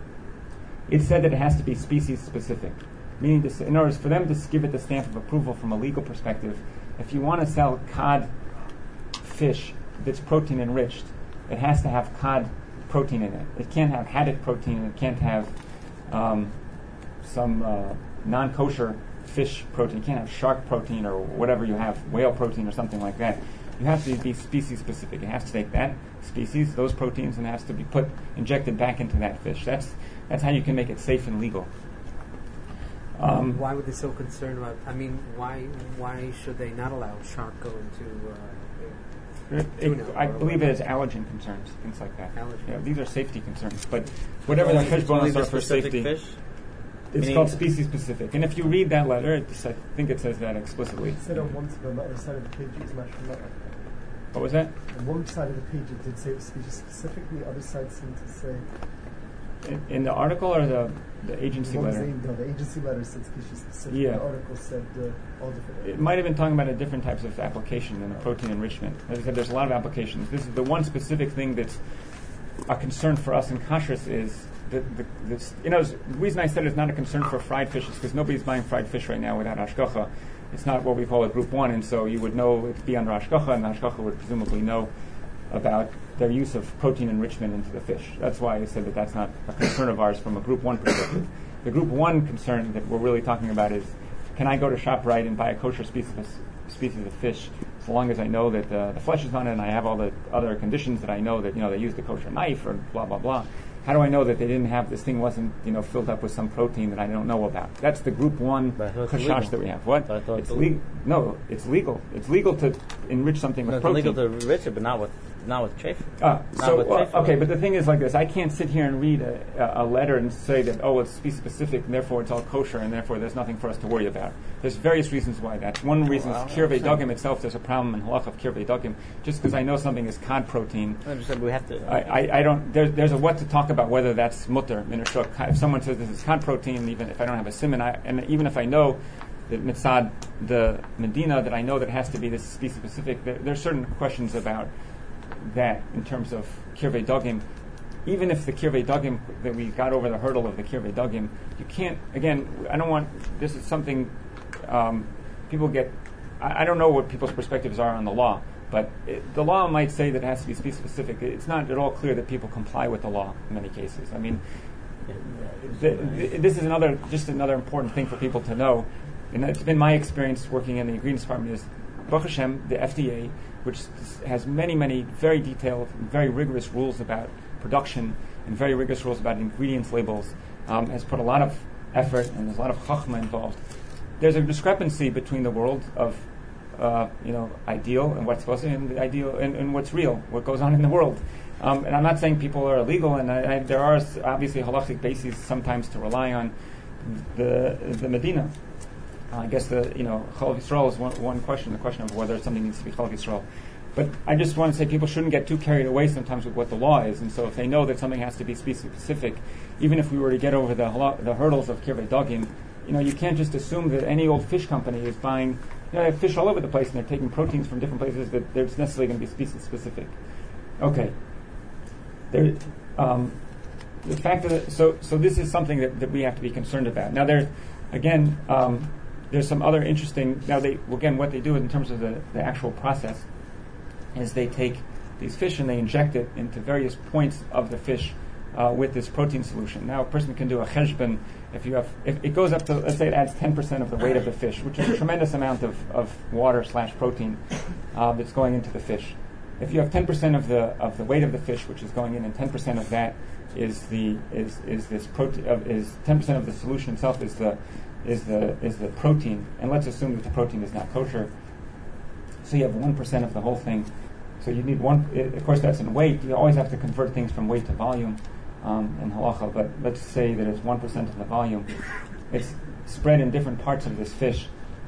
It said that it has to be species specific, meaning to, in order for them to give it the stamp of approval from a legal perspective, if you want to sell cod fish that's protein enriched, it has to have cod protein in it. It can't have haddock protein, and it can't have um, some uh, non-kosher fish protein. You can't have shark protein or whatever you have, whale protein or something like that. You have to be species specific. It has to take that species, those proteins, and it has to be put, injected back into that fish. That's that's how you can make it safe and legal. Um, Why were they so concerned about? I mean, why why should they not allow shark go into? Uh, It, it, Tuna I or believe it whatever. is allergen concerns, things like that. Allergen. Yeah, these are safety concerns. But whatever the Only- fish only bonus the are for specific safety, fish? it's Meaning- called species specific. And if you read that letter, it's, I think it says that explicitly. It said on one side, on the other side of the page it was national letter. What was that? On one side of the page it did say it was species specific, the other side seemed to say In, in the article or the, the agency one was letter? aimed- no, the agency letter said species specific. Yeah. The article said uh, all different. It might have been talking about a different types of application than the protein enrichment. As I said, there's a lot of applications. This is the one specific thing that's a concern for us in kashrus is the, the this, you know, the reason I said it's not a concern for fried fish is because nobody's buying fried fish right now without hashgacha. It's not what we call a group one, and so you would know it'd be under hashgacha, and the hashgacha would presumably know about their use of protein enrichment into the fish. That's why I said that that's not a concern of ours from a group one perspective. The group one concern that we're really talking about is, can I go to ShopRite and buy a kosher species of, species of fish, so long as I know that uh, the flesh is on it and I have all the other conditions that I know that, you know, they used a kosher knife or blah, blah, blah. How do I know that they didn't have, this thing wasn't, you know, filled up with some protein that I don't know about? That's the group one But I thought it's kashash illegal. that we have. What? But I thought It's it's legal. No, it's legal. It's legal to enrich something No, with it's protein. illegal to enrich it, but not with not with chafer. Ah, Not so with well, chafer. okay, but the thing is like this: I can't sit here and read a, a, a letter and say that oh, it's species specific, and therefore it's all kosher, and therefore there's nothing for us to worry about. There's various reasons why that. One reason Well, is I kirvei understand. dagim itself. There's a problem in halach of kirvei dagim. Just because I know something is cod protein, I understand, but we have to. I, I, I don't. There's there's a what to talk about whether that's mutter min hashuk. If someone says this is cod protein, even if I don't have a simon, I, and even if I know that mitzad the medina that I know that has to be this species specific, there, there's certain questions about that in terms of kirvei dagim. Even if the kirvei dagim, that we got over the hurdle of the kirvei dagim, you can't, again, I don't want, this is something um, people get, I, I don't know what people's perspectives are on the law, but it, the law might say that it has to be species specific. It's not at all clear that people comply with the law in many cases. I mean, the, the, this is another, just another important thing for people to know, and it's been my experience working in the ingredients department is, Baruch Hashem, the F D A, which has many, many very detailed, very rigorous rules about production and very rigorous rules about ingredients labels, um, has put a lot of effort and there's a lot of chachma involved. There's a discrepancy between the world of, uh, you know, ideal and what's supposed to, and the ideal and, and what's real, what goes on in the world. Um, and I'm not saying people are illegal, and I, I, there are obviously halachic bases sometimes to rely on the the Medina. Uh, I guess the you know Chalav Yisrael is one, one question, the question of whether something needs to be Chalav Yisrael. But I just want to say people shouldn't get too carried away sometimes with what the law is, and so if they know that something has to be species specific, even if we were to get over the hala- the hurdles of kirvei dagim, you know you can't just assume that any old fish company is buying. You know, they have fish all over the place, and they're taking proteins from different places that there's necessarily going to be species specific. Okay. There, um, the fact that so so this is something that, that we have to be concerned about. Now there, again, um, there's some other interesting. Now they again what they do in terms of the, the actual process is they take these fish and they inject it into various points of the fish uh, with this protein solution. Now a person can do a cheshbon if you have if it goes up to, let's say it adds ten percent of the weight of the fish, which is a tremendous amount of, of water slash protein uh, that's going into the fish. If you have ten percent of the of the weight of the fish, which is going in, and ten percent of that is the is is this protein uh, is ten percent of the solution itself is the is the is the protein, and let's assume that the protein is not kosher. So you have one percent of the whole thing. So you need one. It, of course, that's in weight. You always have to convert things from weight to volume um, in halacha. But let's say that it's one percent of the volume. It's spread in different parts of this fish.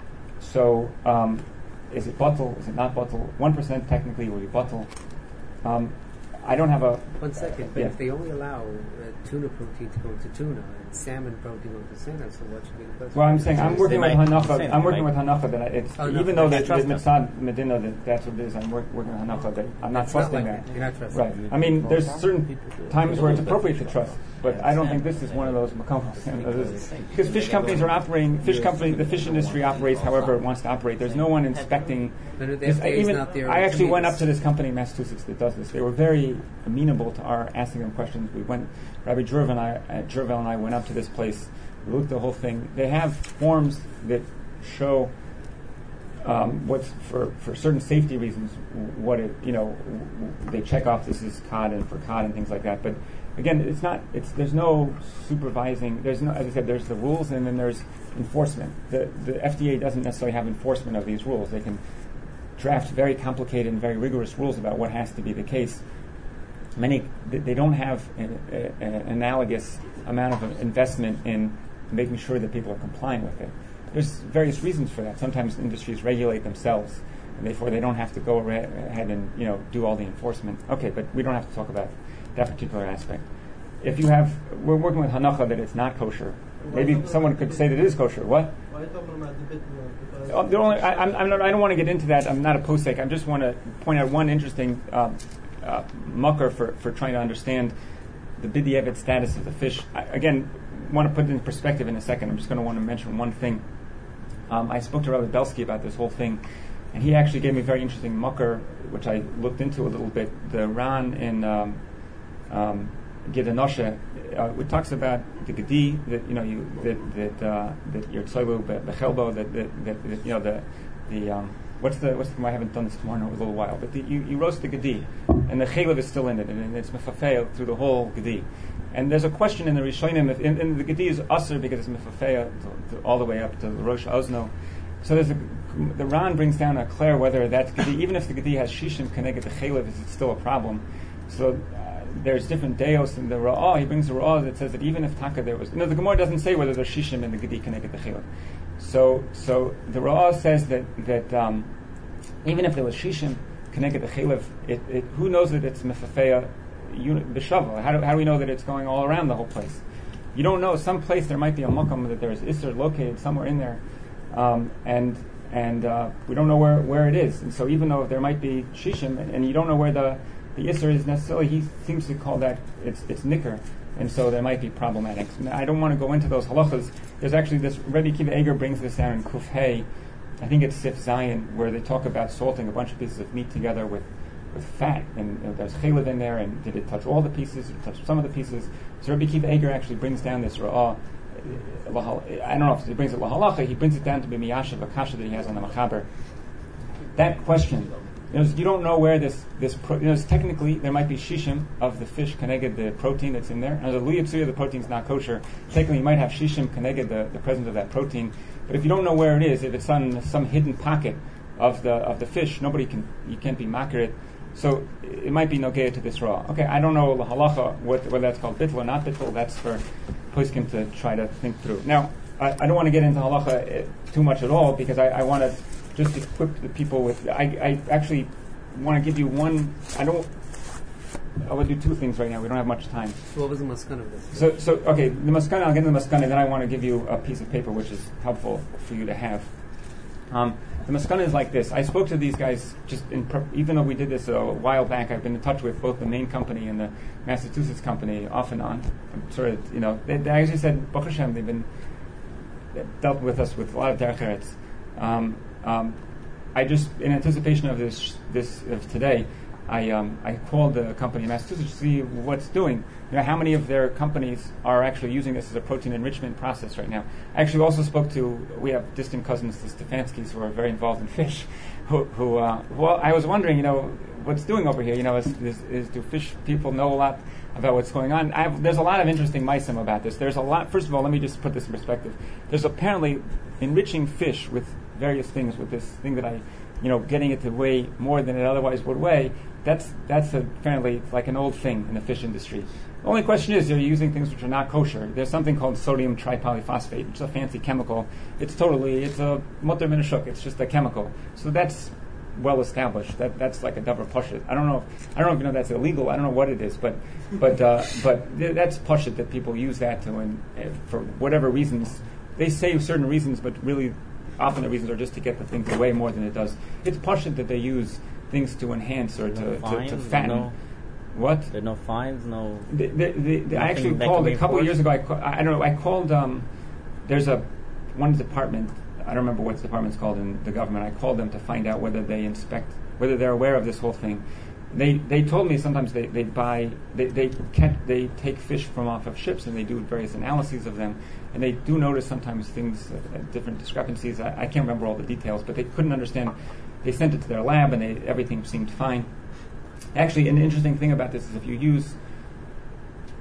So. Um, Is it bottle? Is it not bottle? One percent technically will be bottle. Um, I don't have a. One second, but Yeah. if they only allow uh, tuna protein to go to tuna and salmon protein go to salmon, so what should be the question? Well, I'm saying I'm They working with might- Hanacha. they I'm working might- with Hanacha that I, it's Oh, no, even though I that trust with them. Mitzad Medina that that's what it is. I'm work, working with Hanacha that I'm not It's not trusting like that. You're not trusting. Right. I mean, there's certain times where it's appropriate to trust, but I don't think this is one of those makomos. Because fish companies are operating. Fish company, the fish industry operates however it wants to operate. There's no one inspecting. No, no, the this. F D A is Even not there I actually to went meet up to this company in Massachusetts that does this. They were very amenable to our asking them questions. We went. Rabbi Jervel and I, uh, Jervel and I went up to this place. We looked at the whole thing. They have forms that show um, what's for, for certain safety reasons. What it you know w- w- they check off this is cod and for cod and things like that. But again, it's not. It's there's no supervising. There's no, as I said, there's the rules and then there's enforcement. The the F D A doesn't necessarily have enforcement of these rules. They can draft very complicated and very rigorous rules about what has to be the case. Many they don't have an, an analogous amount of investment in making sure that people are complying with it. There's various reasons for that. Sometimes industries regulate themselves, and therefore they don't have to go ahead and you know do all the enforcement. Okay, but we don't have to talk about that particular aspect. If you have, we're working with hanacha that it's not kosher. Maybe someone could say that it is kosher. What? Why are you talking about the bittul? Oh, the only, I, I'm, I'm not, I don't want to get into that. I'm not a posek. I just want to point out one interesting um, uh, mucker for, for trying to understand the b'diavad status of the fish. I, again, want to put it in perspective in a second. I'm just going to want to mention one thing. Um, I spoke to Rabbi Belsky about this whole thing, and he actually gave me a very interesting mucker, which I looked into a little bit. The Ran in um, um, Gedanosha, uh, it talks about the gedi that you know you that that uh, that your tzolu bechelbo that, that that that you know the the um, what's the what's the, I haven't done this tomorrow in a little while, but the, you you roast the gedi and the chaylev is still in it and it's mefafeil through the whole gedi. And there's a question in the Rishonim, if, and, and the gedi is usher because it's mefafeil all the way up to the Rosh Ozno. So there's a, the Ran brings down a clear whether that gedi, even if the gedi has shishim connected to chaylev, is it still a problem? So there's different deos in the Ra'ah. He brings a Ra'ah that says that even if Taka there was... No, the Gemara doesn't say whether there's Shishim in the Gedi connected to Chiluk. So so the Ra'ah says that that um, even if there was Shishim connected to Chiluk, it, it, who knows that it's Mefafeya B'Shava? How do, how do we know that it's going all around the whole place? You don't know. Some place there might be a Mukam that there is Isser located somewhere in there. Um, and and uh, we don't know where, where it is. And so even though there might be Shishim, and, and you don't know where the... The Isser is necessarily, he seems to call that, it's it's nicker, and so there might be problematic. Now, I don't want to go into those halachas. There's actually this, Rebbe Kiva Eger brings this down in Kuf Hey, I think it's Sif Zion, where they talk about salting a bunch of pieces of meat together with, with fat, and uh, there's chaylev in there, and did it touch all the pieces, did it touch some of the pieces? So Rebbe Kiva Eger actually brings down this ra'ah, I don't know if he brings it lahalacha, he brings it down to be miyashav, a kasha that he has on the machaber. That question, You, know, you don't know where this this pro, you know, technically there might be shishim of the fish connected the protein that's in there. Now the liyatsuya, the protein's not kosher. Technically, you might have shishim connected the, the presence of that protein. But if you don't know where it is, if it's on some hidden pocket of the of the fish, nobody can you can't be makir it. So it might be nogea to this raw. Okay, I don't know the halacha what, whether that's called bittul or not bittul. That's for poskim to try to think through. Now I, I don't want to get into halacha too much at all because I, I want to. Just equip the people with. I, I actually want to give you one. I don't. I will do two things right now. We don't have much time. So what was the maskana of this? So, so okay, the maskana. I'll get into the maskana. Then I want to give you a piece of paper which is helpful for you to have. Um, the maskana is like this. I spoke to these guys just in. Pre- even though we did this a while back, I've been in touch with both the main company and the Massachusetts company off and on. I'm sort of, you know, they, they actually said, Baruch Hashem, they've been they dealt with us with a lot of derech eretz. Um, Um, I just, in anticipation of this, this of today, I um, I called the company in Massachusetts to see what's doing. You know, how many of their companies are actually using this as a protein enrichment process right now? I actually also spoke to, we have distant cousins, the Stefanskis, who are very involved in fish. Who, who uh, well, I was wondering, you know, what's doing over here? You know, is, is, is do fish people know a lot about what's going on? I've, there's a lot of interesting maisim about this. There's a lot. First of all, let me just put this in perspective. There's apparently enriching fish with various things with this thing that I, you know, getting it to weigh more than it otherwise would weigh. That's that's apparently like an old thing in the fish industry. The only question is, you're using things which are not kosher. There's something called sodium tripolyphosphate, which is a fancy chemical. It's totally, it's a mutter min hashuk. It's just a chemical. So that's well established. That that's like a davar pashut. I don't know. If, I don't know if you know that's illegal. I don't know what it is, but but uh, but th- that's pashut that people use that to, and uh, for whatever reasons, they say certain reasons, but really. Often the reasons are just to get the thing to weigh more than it does. It's pashut that they use things to enhance or no to, fines, to, to fatten. No, what? There are no fines, no... The, the, the, the, I actually that called can a be couple of enforced? years ago. I, ca- I don't know. I called. Um, there's a one department. I don't remember what the department's called in the government. I called them to find out whether they inspect, whether they're aware of this whole thing. They they told me sometimes they, they buy they they catch, they take fish from off of ships and they do various analyses of them, and they do notice sometimes things uh, uh, different discrepancies. I, I can't remember all the details, but they couldn't understand. They sent it to their lab and they, everything seemed fine. Actually, an interesting thing about this is if you use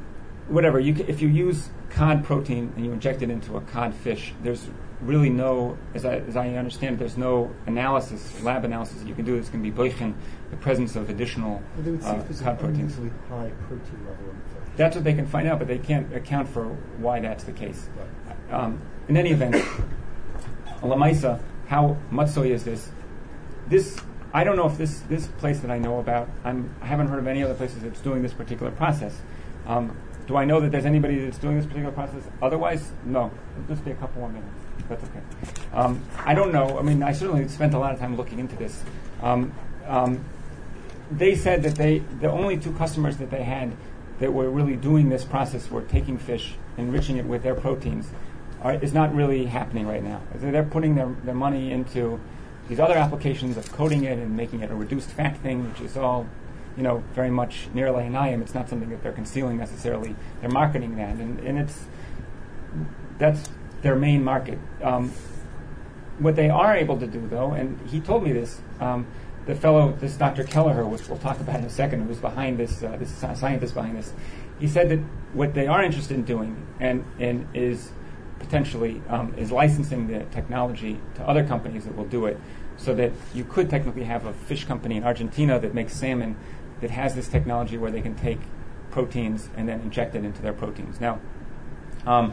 whatever. You ca if you use cod protein and you inject it into a cod fish, there's really no, as I, as I understand it, there's no analysis, lab analysis that you can do that's going to be boichen the presence of additional Well, they would see uh, if there's cod an proteins. unusually high protein level in the fish. That's what they can find out, but they can't account for why that's the case. Right. Um, in any event, Lamaisa, how matzoi is this? This I don't know if this this place that I know about. I'm, I haven't heard of any other places that's doing this particular process. Um, do I know that there's anybody that's doing this particular process? Otherwise, no. It'll just be a couple more minutes. That's okay. Um, I don't know. I mean, I certainly spent a lot of time looking into this. Um, um, they said that they the only two customers that they had that were really doing this process were taking fish, enriching it with their proteins. Are, is not really happening right now. They're putting their, their money into these other applications of coating it and making it a reduced fat thing, which is all, you know, very much near Leonayim. It's not something that they're concealing necessarily. They're marketing that, and, and it's that's their main market. Um, what they are able to do, though, and he told me this, um, the fellow, this Doctor Kelleher, which we'll talk about in a second, who's behind this, uh, this scientist behind this, he said that what they are interested in doing, and and is potentially um, is licensing the technology to other companies that will do it, so that you could technically have a fish company in Argentina that makes salmon that has this technology where they can take proteins and then inject it into their proteins. Now, um,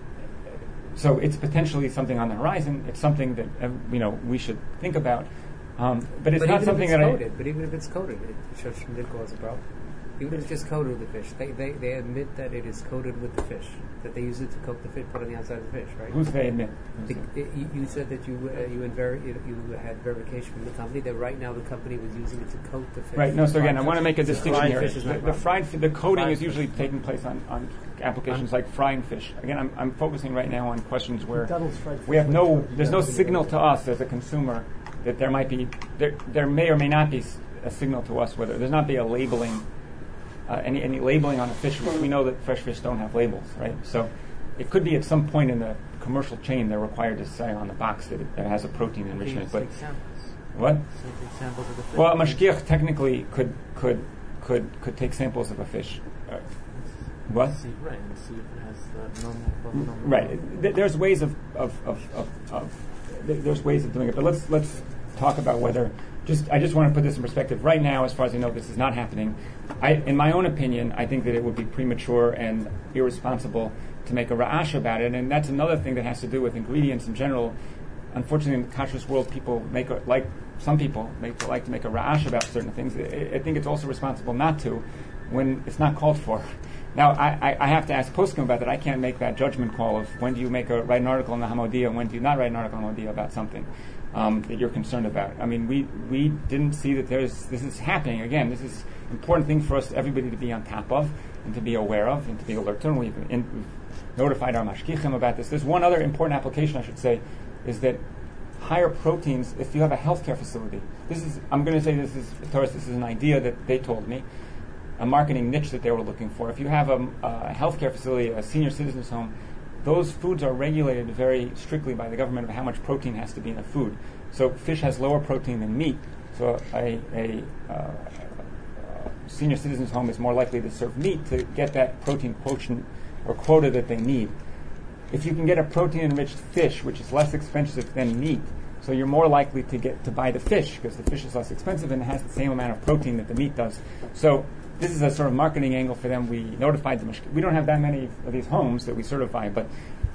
so it's potentially something on the horizon. It's something that uh, you know we should think about, um, but it's but not even something if it's that coated, But even if it's coated, it should, shouldn't cause a problem. Even if it's just coated with the fish, they, they they admit that it is coated with the fish, that they use it to coat the fish, put on the outside of the fish, right? I. Who's they admit? The, it, you, you said that you uh, you, inver- you you had verification from the company that right now the company was using it to coat the fish. Right. No. So again, I want to make a The distinction fried here. fish is The, not the problem. fried, f- the coating Fried is fish. usually taking place on, on applications like frying fish. Again, I'm, I'm focusing right now on questions where McDonald's fried fish we have with no, turkey there's no bacon signal and to us as a consumer that there might be, there, there may or may not be s- a signal to us whether there's not be a labeling, uh, any any labeling on a fish. We know that fresh fish don't have labels, right? So it could be at some point in the commercial chain they're required to say on the box that it, that it has a protein enrichment. But Take samples. what? So take samples of the fish. Well, a mashgiach technically could could could could take samples of a fish. Uh, what? See, right, and see if it has the normal, well, normal Right. Th- There's ways of of, of, of, of th- there's ways of doing it, but let's let's talk about whether. Just I just want to put this in perspective. Right now, as far as I know, this is not happening. I, in my own opinion, I think that it would be premature and irresponsible to make a ra'ash about it, and that's another thing that has to do with ingredients in general. Unfortunately, in the conscious world, people make a, like some people make like to make a ra'ash about certain things. I, I think it's also responsible not to when it's not called for. Now, I, I, I have to ask Poskim about that. I can't make that judgment call of when do you make a write an article in the Hamodia and when do you not write an article in the Hamodia about something um, that you're concerned about. I mean, we we didn't see that there's this is happening again. This is an important thing for us, everybody, to be on top of and to be aware of and to be alert to. And we've, in, we've notified our mashgichim about this. There's one other important application I should say is that higher proteins. If you have a healthcare facility, this is I'm going to say this is Taurus. This is an idea that they told me. A marketing niche that they were looking for. If you have a, a healthcare facility, a senior citizens home, those foods are regulated very strictly by the government of how much protein has to be in a food. So fish has lower protein than meat. So a, a, uh, senior citizens home is more likely to serve meat to get that protein quotient or quota that they need. If you can get a protein-enriched fish, which is less expensive than meat, so you're more likely to get to buy the fish because the fish is less expensive and it has the same amount of protein that the meat does. So this is a sort of marketing angle for them. We notified them. We don't have that many of these homes that we certify, but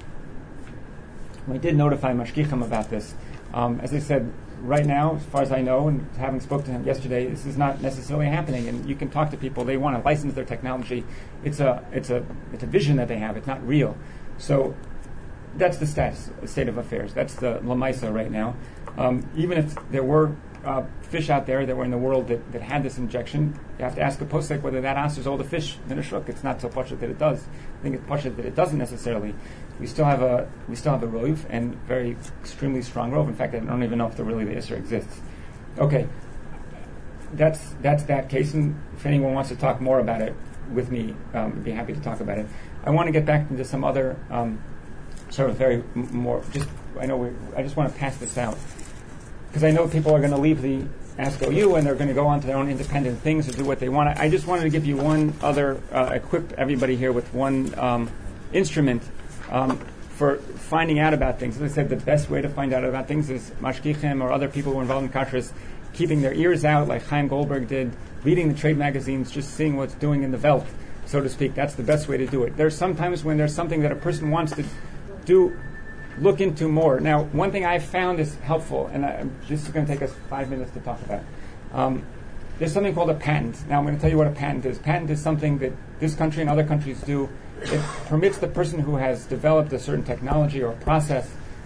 we did notify Mashgichim about this. Um, as I said, right now, as far as I know, and having spoke to him yesterday, this is not necessarily happening. And you can talk to people; they want to license their technology. It's a, it's a, it's a vision that they have. It's not real. So that's the status, state of affairs. That's the Lamaisa right now. Um, even if there were uh, fish out there that were in the world that, that had this injection, you have to ask a posek whether that answers all the fish in a shuk. It's not so pashut that it does. I think it's pashut that it doesn't necessarily. We still have a we still have a rov and very extremely strong rov. In fact, I don't even know if the really the isser exists. Okay, that's that's that case. And if anyone wants to talk more about it with me, um, I'd be happy to talk about it. I want to get back into some other um, sort of very m- more. Just I know we. I just want to pass this out because I know people are going to leave the Ask O U, and they're going to go on to their own independent things and do what they want. I just wanted to give you one other, uh, equip everybody here with one um, instrument um, for finding out about things. As I said, the best way to find out about things is mashgichim or other people who are involved in kashrus, keeping their ears out like Chaim Goldberg did, reading the trade magazines, just seeing what's doing in the Welt, so to speak. That's the best way to do it. There's sometimes when there's something that a person wants to do, look into more. Now, one thing I've found is helpful, and I, this is going to take us five minutes to talk about. Um, there's something called a patent. Now, I'm going to tell you what a patent is. Patent is something that this country and other countries do. It permits the person who has developed a certain technology or process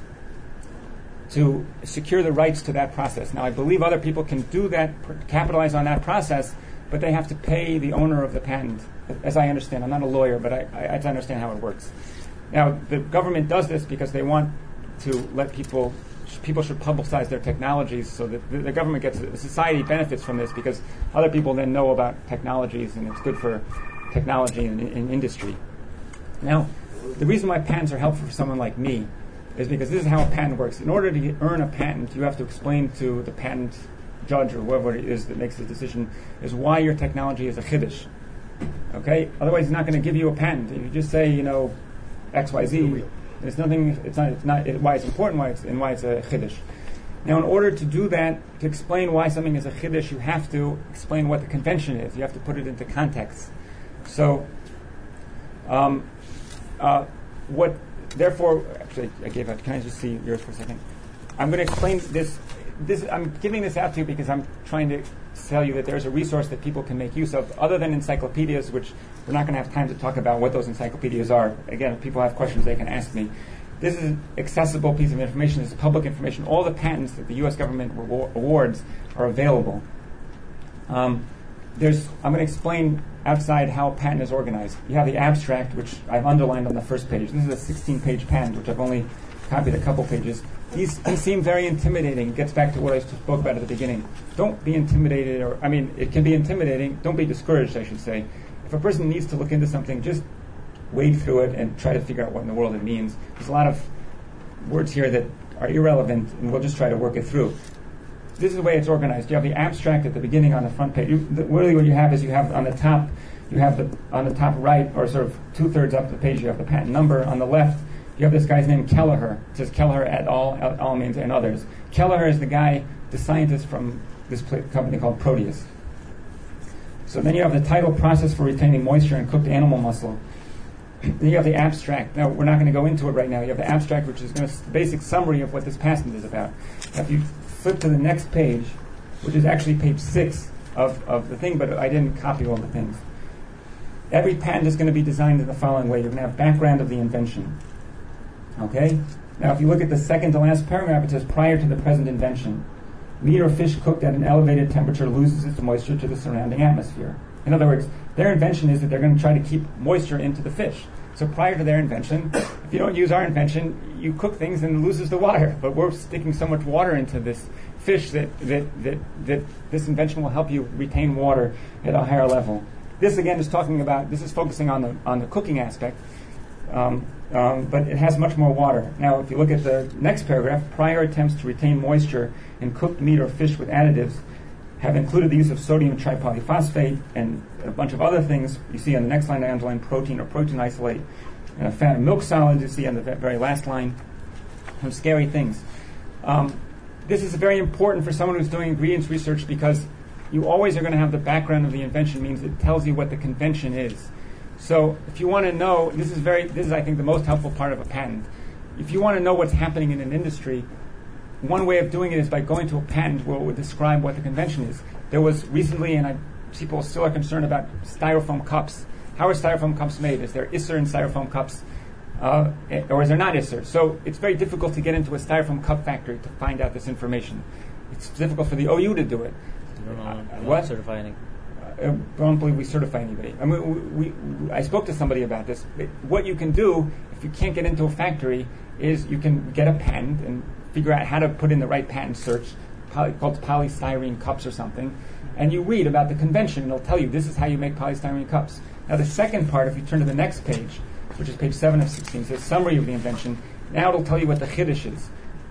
to secure the rights to that process. Now, I believe other people can do that, capitalize on that process, but they have to pay the owner of the patent, as I understand. I'm not a lawyer, but I, I, I understand how it works. Now, the government does this because they want to let people, people should publicize their technologies so that the, the government gets, the society benefits from this because other people then know about technologies and it's good for technology and, and industry. Now, the reason why patents are helpful for someone like me is because this is how a patent works. In order to get, earn a patent, you have to explain to the patent judge or whoever it is that makes the decision is why your technology is a chiddush. Okay? Otherwise, he's not going to give you a patent. If you just say, you know, X, Y, Z, there's nothing, it's not, it's not it, why it's important, why it's, and why it's a chiddush. Now, in order to do that, to explain why something is a chiddush, you have to explain what the convention is. You have to put it into context. So, um, uh, what, therefore, actually, I gave out, can I just see yours for a second? I'm going to explain this, this, I'm giving this out to you because I'm trying to tell you that there's a resource that people can make use of, other than encyclopedias, which we're not going to have time to talk about what those encyclopedias are. Again, if people have questions, they can ask me. This is an accessible piece of information. This is public information. All the patents that the U S government rewar- awards are available. Um, there's, I'm going to explain outside how a patent is organized. You have the abstract, which I've underlined on the first page. This is a sixteen-page patent, which I've only copied a couple pages. These, these seem very intimidating. It gets back to what I spoke about at the beginning. Don't be intimidated, or, I mean, it can be intimidating. Don't be discouraged, I should say. If a person needs to look into something, just wade through it and try to figure out what in the world it means. There's a lot of words here that are irrelevant, and we'll just try to work it through. This is the way it's organized. You have the abstract at the beginning on the front page. You, the, really what you have is you have on the top, you have the on the top right, or sort of two-thirds up the page, you have the patent number. On the left, you have this guy's name, Kelleher. It says Kelleher et al., et al. Means and others. Kelleher is the guy, the scientist from this pl- company called Proteus. So then you have the title, Process for Retaining Moisture in Cooked Animal Muscle. Then you have the abstract. Now, we're not going to go into it right now. You have the abstract, which is going to, the basic summary of what this patent is about. Now, if you flip to the next page, which is actually page six of, of the thing, but I didn't copy all the things. Every patent is going to be designed in the following way. You're going to have background of the invention. Okay? Now, if you look at the second to last paragraph, it says prior to the present invention. Meat or fish cooked at an elevated temperature loses its moisture to the surrounding atmosphere. In other words, their invention is that they're going to try to keep moisture into the fish. So prior to their invention, if you don't use our invention, you cook things and it loses the water. But we're sticking so much water into this fish that, that, that, that this invention will help you retain water at a higher level. This, again, is talking about, this is focusing on the on the cooking aspect, um, um, but it has much more water. Now, if you look at the next paragraph, prior attempts to retain moisture in cooked meat or fish with additives have included the use of sodium tripolyphosphate and a bunch of other things. You see on the next line, I underline protein or protein isolate, and a fat and milk solids. You see on the very last line, some scary things. Um, this is very important for someone who's doing ingredients research because you always are going to have the background of the invention, means it tells you what the convention is. So if you want to know, this is very, this is I think the most helpful part of a patent. If you want to know what's happening in an industry, one way of doing it is by going to a patent where it would describe what the convention is. There was recently, and I, people still are concerned about styrofoam cups. How are styrofoam cups made? Is there Isser in styrofoam cups, uh, or is there not Isser? So it's very difficult to get into a styrofoam cup factory to find out this information. It's difficult for the O U to do it. You don't, know, Uh, you don't what? certify any. I don't believe we certify anybody. I mean, we, we, I spoke to somebody about this. It, what you can do, if you can't get into a factory, is you can get a patent and figure out how to put in the right patent search, poly, called polystyrene cups or something, and you read about the convention, and it'll tell you this is how you make polystyrene cups. Now, the second part, if you turn to the next page, which is page seven of sixteen, says summary of the invention. Now it'll tell you what the chiddush is.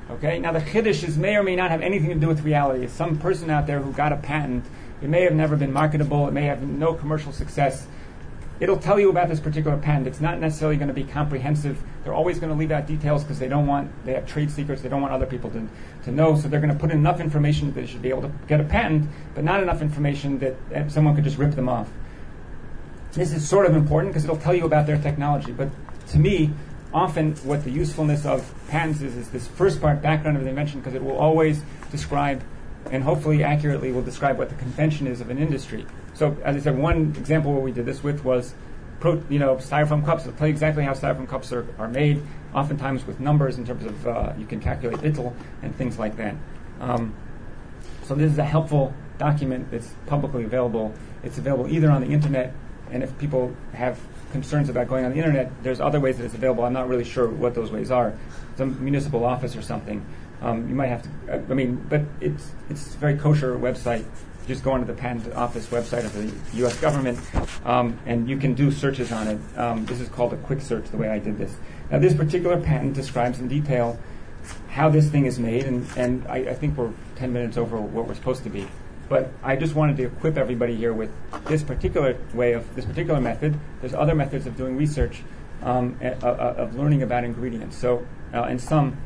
Okay, now the chiddush is may or may not have anything to do with reality. It's some person out there who got a patent. It may have never been marketable. It may have no commercial success. It'll tell you about this particular patent. It's not necessarily going to be comprehensive. They're always going to leave out details because they don't want, they have trade secrets. They don't want other people to, to know. So they're going to put in enough information that they should be able to get a patent, but not enough information that uh, someone could just rip them off. This is sort of important because it'll tell you about their technology. But to me, often what the usefulness of patents is, is this first part, background of the invention, because it will always describe, and hopefully accurately will describe what the convention is of an industry. So, as I said, one example where we did this with was, pro, you know, styrofoam cups. It'll tell you exactly how styrofoam cups are, are made, oftentimes with numbers in terms of, uh, you can calculate bittel and things like that. Um, so this is a helpful document that's publicly available. It's available either on the internet, and if people have concerns about going on the internet, there's other ways that it's available. I'm not really sure what those ways are. Some municipal office or something. Um, you might have to, I mean, but it's it's a very kosher website. Just go onto the patent office website of the U S government, um, and you can do searches on it. Um, this is called a quick search, the way I did this. Now, this particular patent describes in detail how this thing is made, and, and I, I think we're ten minutes over what we're supposed to be. But I just wanted to equip everybody here with this particular way of, this particular method. There's other methods of doing research, um, a, a, of learning about ingredients. So, uh, and some,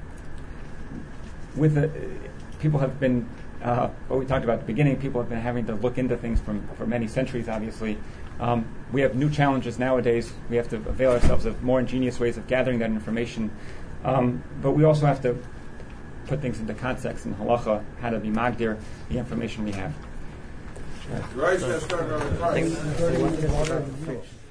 with the, people have been, uh, what we talked about at the beginning, people have been having to look into things from, for many centuries, obviously. Um, we have new challenges nowadays. We have to avail ourselves of more ingenious ways of gathering that information. Um, but we also have to put things into context in halacha, how to be magdir the information we have. Right, let's start on the price.